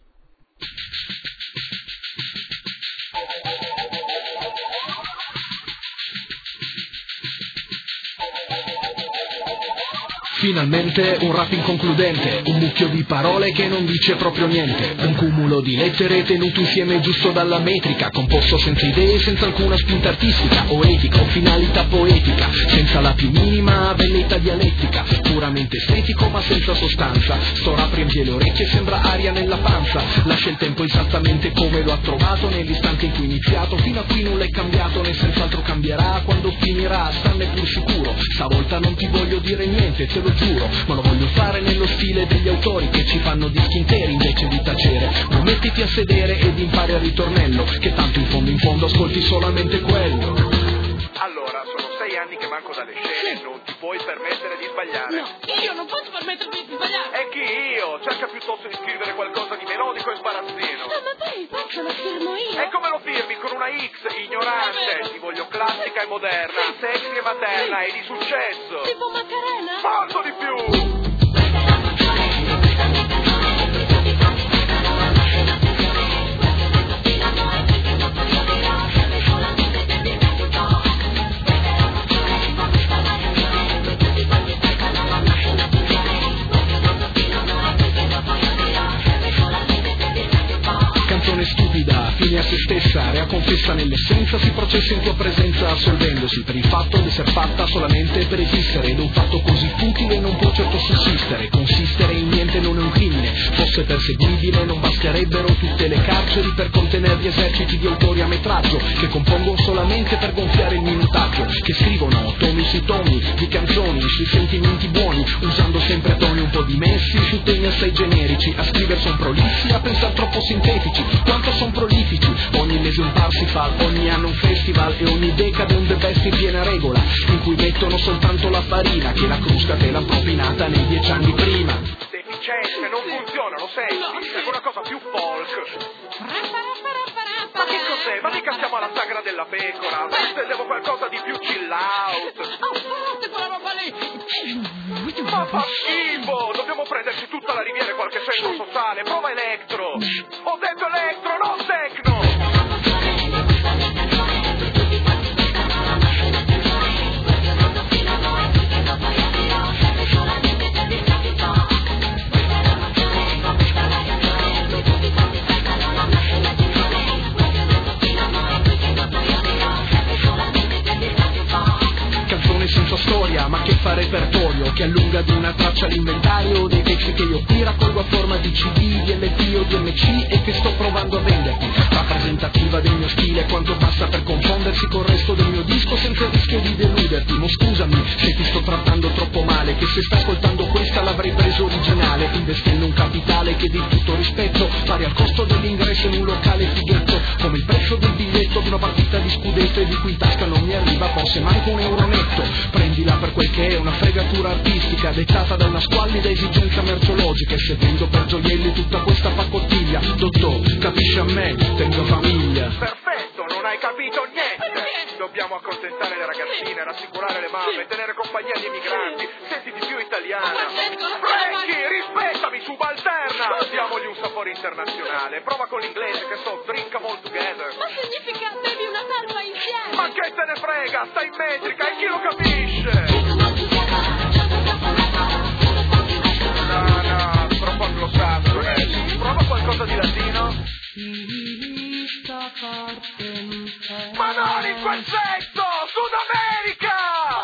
Finalmente un rap inconcludente, un mucchio di parole che non dice proprio niente, un cumulo di lettere tenuto insieme giusto dalla metrica, composto senza idee, senza alcuna spinta artistica o etica o finalità poetica, senza la più minima velleità dialettica, puramente estetico ma senza sostanza. Sto rap riempie le orecchie, sembra aria nella panza, lascia il tempo esattamente come lo ha trovato nell'istante in cui iniziato, fino a qui nulla è cambiato né senz'altro cambierà quando finirà, stanne pur sicuro. Stavolta non ti voglio dire niente, te lo giuro, ma lo voglio fare nello stile degli autori che ci fanno dischi interi invece di tacere. Non mettiti a sedere ed impari al ritornello, che tanto in fondo ascolti solamente quello. Allora, sono 6 anni che manco dalle scene, non ti puoi permettere di sbagliare. No, io non posso permettermi di sbagliare. E chi io? Cerca piuttosto di scrivere qualcosa di melodico e sbarazzino. No, ma poi faccio, lo firmo io. E come lo firmi? Con una X, ignorante. Ti voglio classica e moderna, sexy e materna e di successo. Tipo Macarena? Molto di più! Canzone stupida, fine a se stessa, rea confessa nell'essenza, si processa in tua presenza assolvendosi per il fatto di essere fatta solamente per esistere, ed un fatto così futile non può certo sussistere, consistere in niente non è un crimine, fosse perseguibile non basterebbero tutte le carceri per contenere gli eserciti di autori a metraggio, che compongono solamente per gonfiare il minutaggio, che scrivono tomi su tomi di canzoni sui sentimenti buoni, usando sempre toni un po' dimessi su temi assai generici, a scrivere son prolissi, a pensare troppo sintetici, quanto son prolifici, ogni mese un Parsifal, ogni anno un festival e ogni decade un The Best in piena regola, in cui mettono soltanto la farina, che la crusca te l'ha propinata nei 10 anni prima. Deficiente, non funziona, lo senti? È una cosa più folk. Ma che cose, ma mica siamo alla sagra della pecora. Intendevo qualcosa di più chill out. Forte quella roba lì! Ma fa schifo! Dobbiamo prenderci tutta la riviera e qualche centro sociale. Prova elettro! Ho detto elettro, non techno! Senza storia, ma che fa repertorio, che allunga di una traccia l'inventario dei pezzi che io qui raccolgo a forma di CD, DLP o DMC e che sto provando a venderti. Rappresentativa del mio stile, quanto basta per confondersi col resto del mio disco senza il rischio di deluderti. Ma scusami se ti sto trattando troppo male, che se stai ascoltando questa l'avrei preso originale, investendo un capitale che di tutto rispetto pari al costo dell'ingresso in un locale fighetto, come il prezzo del biglietto di una partita di scudetto e di cui in tasca non mi arriva forse manco un euro netto. Prendila per quel che è, una fregatura artistica dettata da una squallida esigenza merceologica, e se vendo per gioielli tutta questa pacottiglia, dottor, capisci a me, tengo famiglia. Perfetto, non hai capito niente! Dobbiamo accontentare le ragazzine, rassicurare le mamme, tenere compagnia agli emigranti. Sentiti più italiana. Frankie, rispettami, subalterna! Diamogli un sapore internazionale. Prova con l'inglese, che so, drink 'em all together. Ma significa bevi una tarma insieme! Ma che te ne frega, stai in metrica e chi lo capisce? No, troppo anglosassone. Prova qualcosa di latino. Ma non in quel senso! Sud America!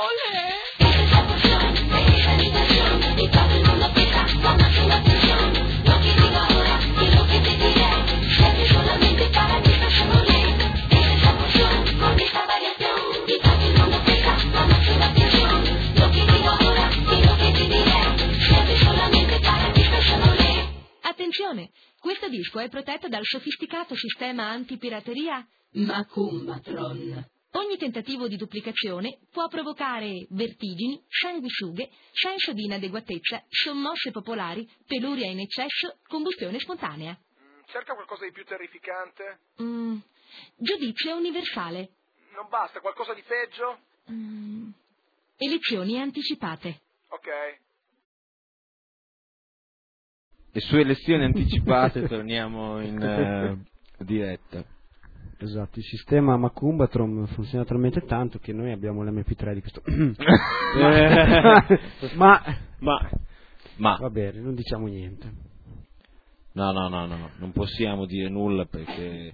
Attenzione, questo disco è protetto dal sofisticato sistema antipirateria Macumbatron. Ogni tentativo di duplicazione può provocare vertigini, sanguisughe, senso di inadeguatezza, sommosse popolari, peluria in eccesso, combustione spontanea. Cerca qualcosa di più terrificante. Giudizio universale. Non basta, qualcosa di peggio? Elezioni anticipate. Ok. E su elezioni anticipate torniamo in diretta. Esatto, il sistema Macumbatron funziona talmente tanto che noi abbiamo l'MP3 di questo. Ma va bene, non diciamo niente. No, non possiamo dire nulla perché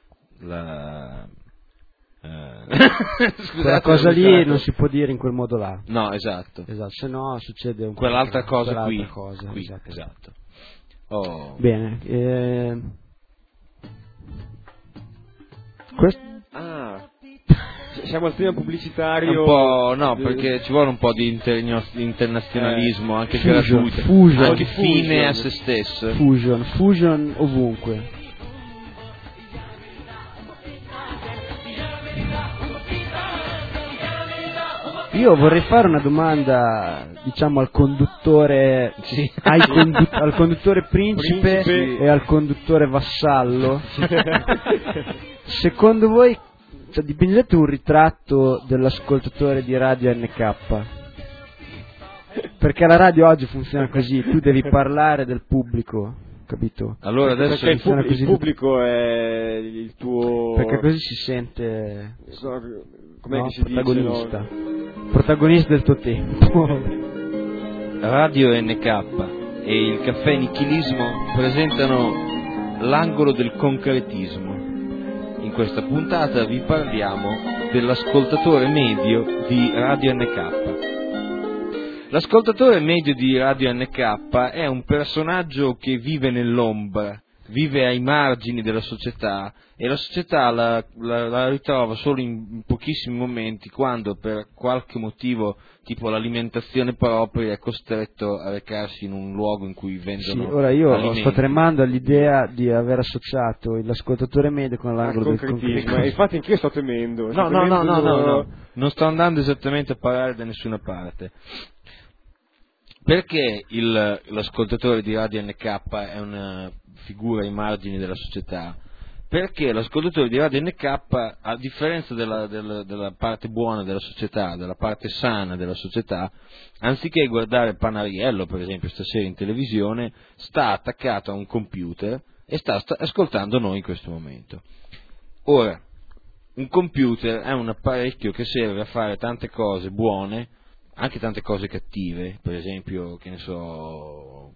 quella cosa lì non si può dire in quel modo là. No, esatto. Se no succede quell'altra cosa qui. Esatto. Oh. Bene. Siamo al tema pubblicitario. Un po', no, perché ci vuole un po' di internazionalismo, anche gratuito, anche fine a se stesso. Fusion ovunque. Io vorrei fare una domanda, diciamo, al conduttore, al conduttore principe e al conduttore vassallo. Secondo voi, dipingete un ritratto dell'ascoltatore di Radio NK? Perché la radio oggi funziona così, tu devi parlare del pubblico, capito? Allora adesso perché il pubblico è il tuo... Perché così si sente... Com'è che si protagonista. dice, no? Protagonista del tuo tempo. Radio NK e il caffè Nichilismo presentano l'angolo del concretismo. In questa puntata vi parliamo dell'ascoltatore medio di Radio NK. L'ascoltatore medio di Radio NK è un personaggio che vive nell'ombra, vive ai margini della società e la società la ritrova solo in pochissimi momenti, quando per qualche motivo, tipo l'alimentazione propria, è costretto a recarsi in un luogo in cui vendono ora io alimenti. Sto tremando all'idea di aver associato l'ascoltatore medio con l'angolo del concretismo. Infatti anch'io sto temendo. No, non sto andando esattamente a parlare da nessuna parte. Perché l'ascoltatore di Radio NK è una figura ai margini della società? perché l'ascoltatore di Radio NK, a differenza della parte buona della società, della parte sana della società, anziché guardare Panariello, per esempio, stasera in televisione, sta attaccato a un computer e sta ascoltando noi in questo momento. Ora, un computer è un apparecchio che serve a fare tante cose buone, anche tante cose cattive, per esempio, che ne so,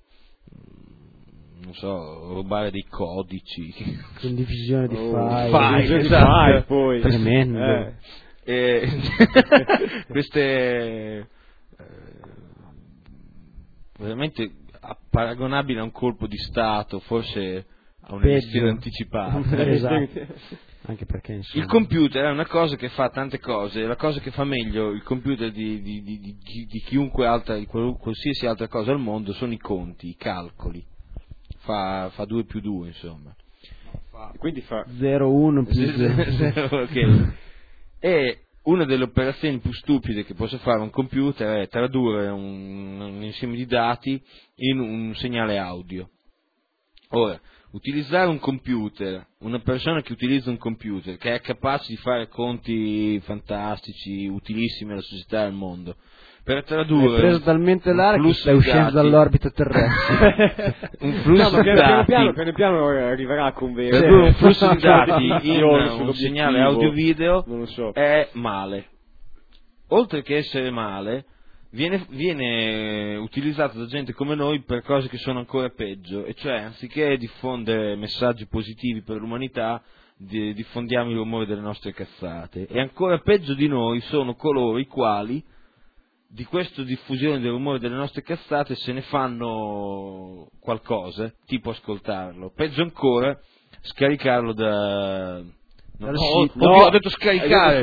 rubare dei codici, condivisione di file, esatto. Poi. Tremendo. Queste veramente paragonabile a un colpo di Stato, forse a un'elezione anticipata. Esatto. Anche perché insomma, il computer è una cosa che fa tante cose, la cosa che fa meglio il computer di chiunque altra, di qualsiasi altra cosa al mondo, sono i conti, i calcoli. Fa 2 più 2, insomma. Quindi fa 0, 1 più 0. Okay. E una delle operazioni più stupide che possa fare un computer è tradurre un insieme di dati in un segnale audio. Ora, utilizzare un computer, una persona che utilizza un computer, che è capace di fare conti fantastici, utilissimi alla società e al mondo, per tradurre... Hai preso talmente l'aria che stai uscendo dall'orbita terrestre. Un flusso di dati... Piano piano arriverà a convenienza. Tradurre un flusso di dati in un segnale audio-video è male. Oltre che essere male, viene utilizzato da gente come noi per cose che sono ancora peggio, e cioè anziché diffondere messaggi positivi per l'umanità, diffondiamo il rumore delle nostre cazzate. E ancora peggio di noi sono coloro i quali di questa diffusione del rumore delle nostre cazzate se ne fanno qualcosa, tipo ascoltarlo. Peggio ancora, scaricarlo da... ho detto scaricare.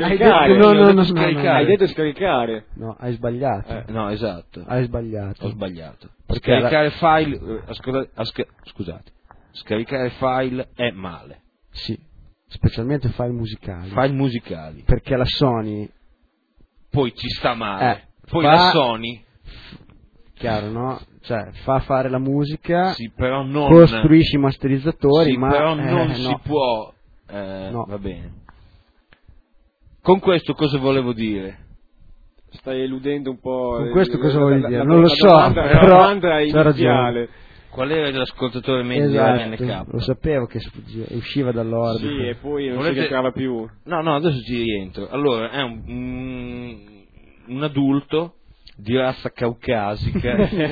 Hai detto scaricare. No, hai sbagliato. No, esatto. Hai sbagliato. Ho sbagliato. Perché scaricare file, scusate, scaricare file è male. Sì, specialmente file musicali. File musicali. Perché la Sony poi ci sta male. Poi la Sony, chiaro, no? Cioè, fa fare la musica, sì, però non, costruisce i masterizzatori, sì, ma però non si no. può. No. Va bene. Con questo cosa volevo dire? Stai eludendo un po'. Con questo cosa vuoi dire? Non lo so, però c'ha ragione. Qual era l'ascoltatore medio esatto, di NK? Lo sapevo che usciva dall'orbita. Sì, e poi non si rientrava più. No, adesso ci rientro. Allora, è un adulto di razza caucasica. È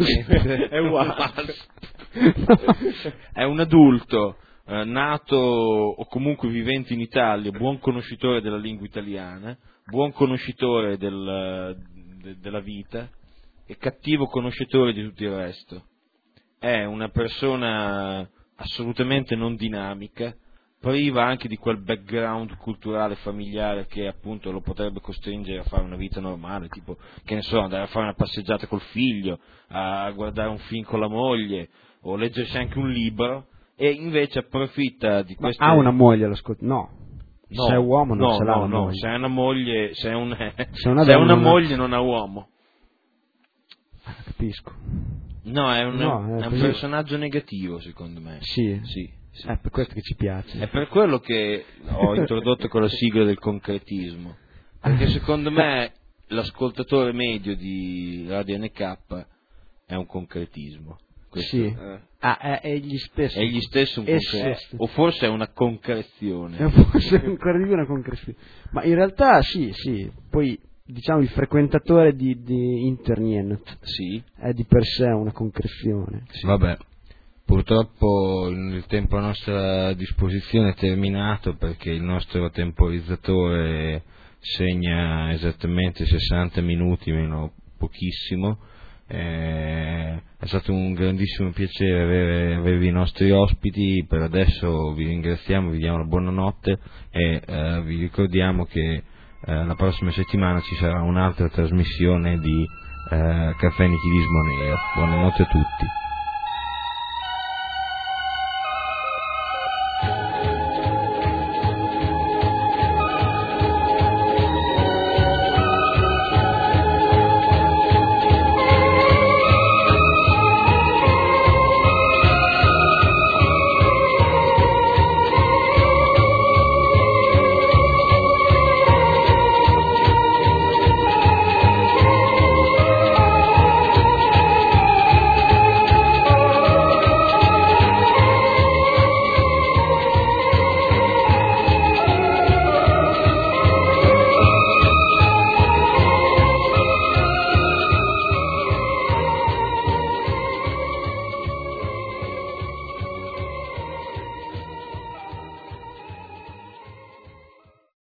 è un adulto nato o comunque vivente in Italia, buon conoscitore della lingua italiana, buon conoscitore della vita e cattivo conoscitore di tutto il resto. È una persona assolutamente non dinamica, priva anche di quel background culturale familiare che appunto lo potrebbe costringere a fare una vita normale, tipo, che ne so, andare a fare una passeggiata col figlio, a guardare un film con la moglie o leggersi anche un libro, e invece approfitta di questo. Ha una moglie all'ascolto? No. Se è uomo non ce l'ha una moglie. Se è una moglie, se è una moglie non ha uomo. Capisco. No, è un personaggio negativo, secondo me. Sì. È per questo che ci piace. È per quello che ho introdotto con la sigla del concretismo. Perché secondo me l'ascoltatore medio di Radio NK è un concretismo. Questo, sì. È egli stesso. È egli stesso un concretismo. O forse è una concrezione. Forse è ancora di più una concrezione. Ma in realtà sì. Poi diciamo il frequentatore di internet è di per sé una concrezione. Sì. Vabbè. Purtroppo il tempo a nostra disposizione è terminato, perché il nostro temporizzatore segna esattamente 60 minuti meno pochissimo. È stato un grandissimo piacere avervi i nostri ospiti. Per adesso vi ringraziamo, vi diamo la buonanotte e vi ricordiamo che la prossima settimana ci sarà un'altra trasmissione di Caffè Nichilismo Nero. Buonanotte a tutti.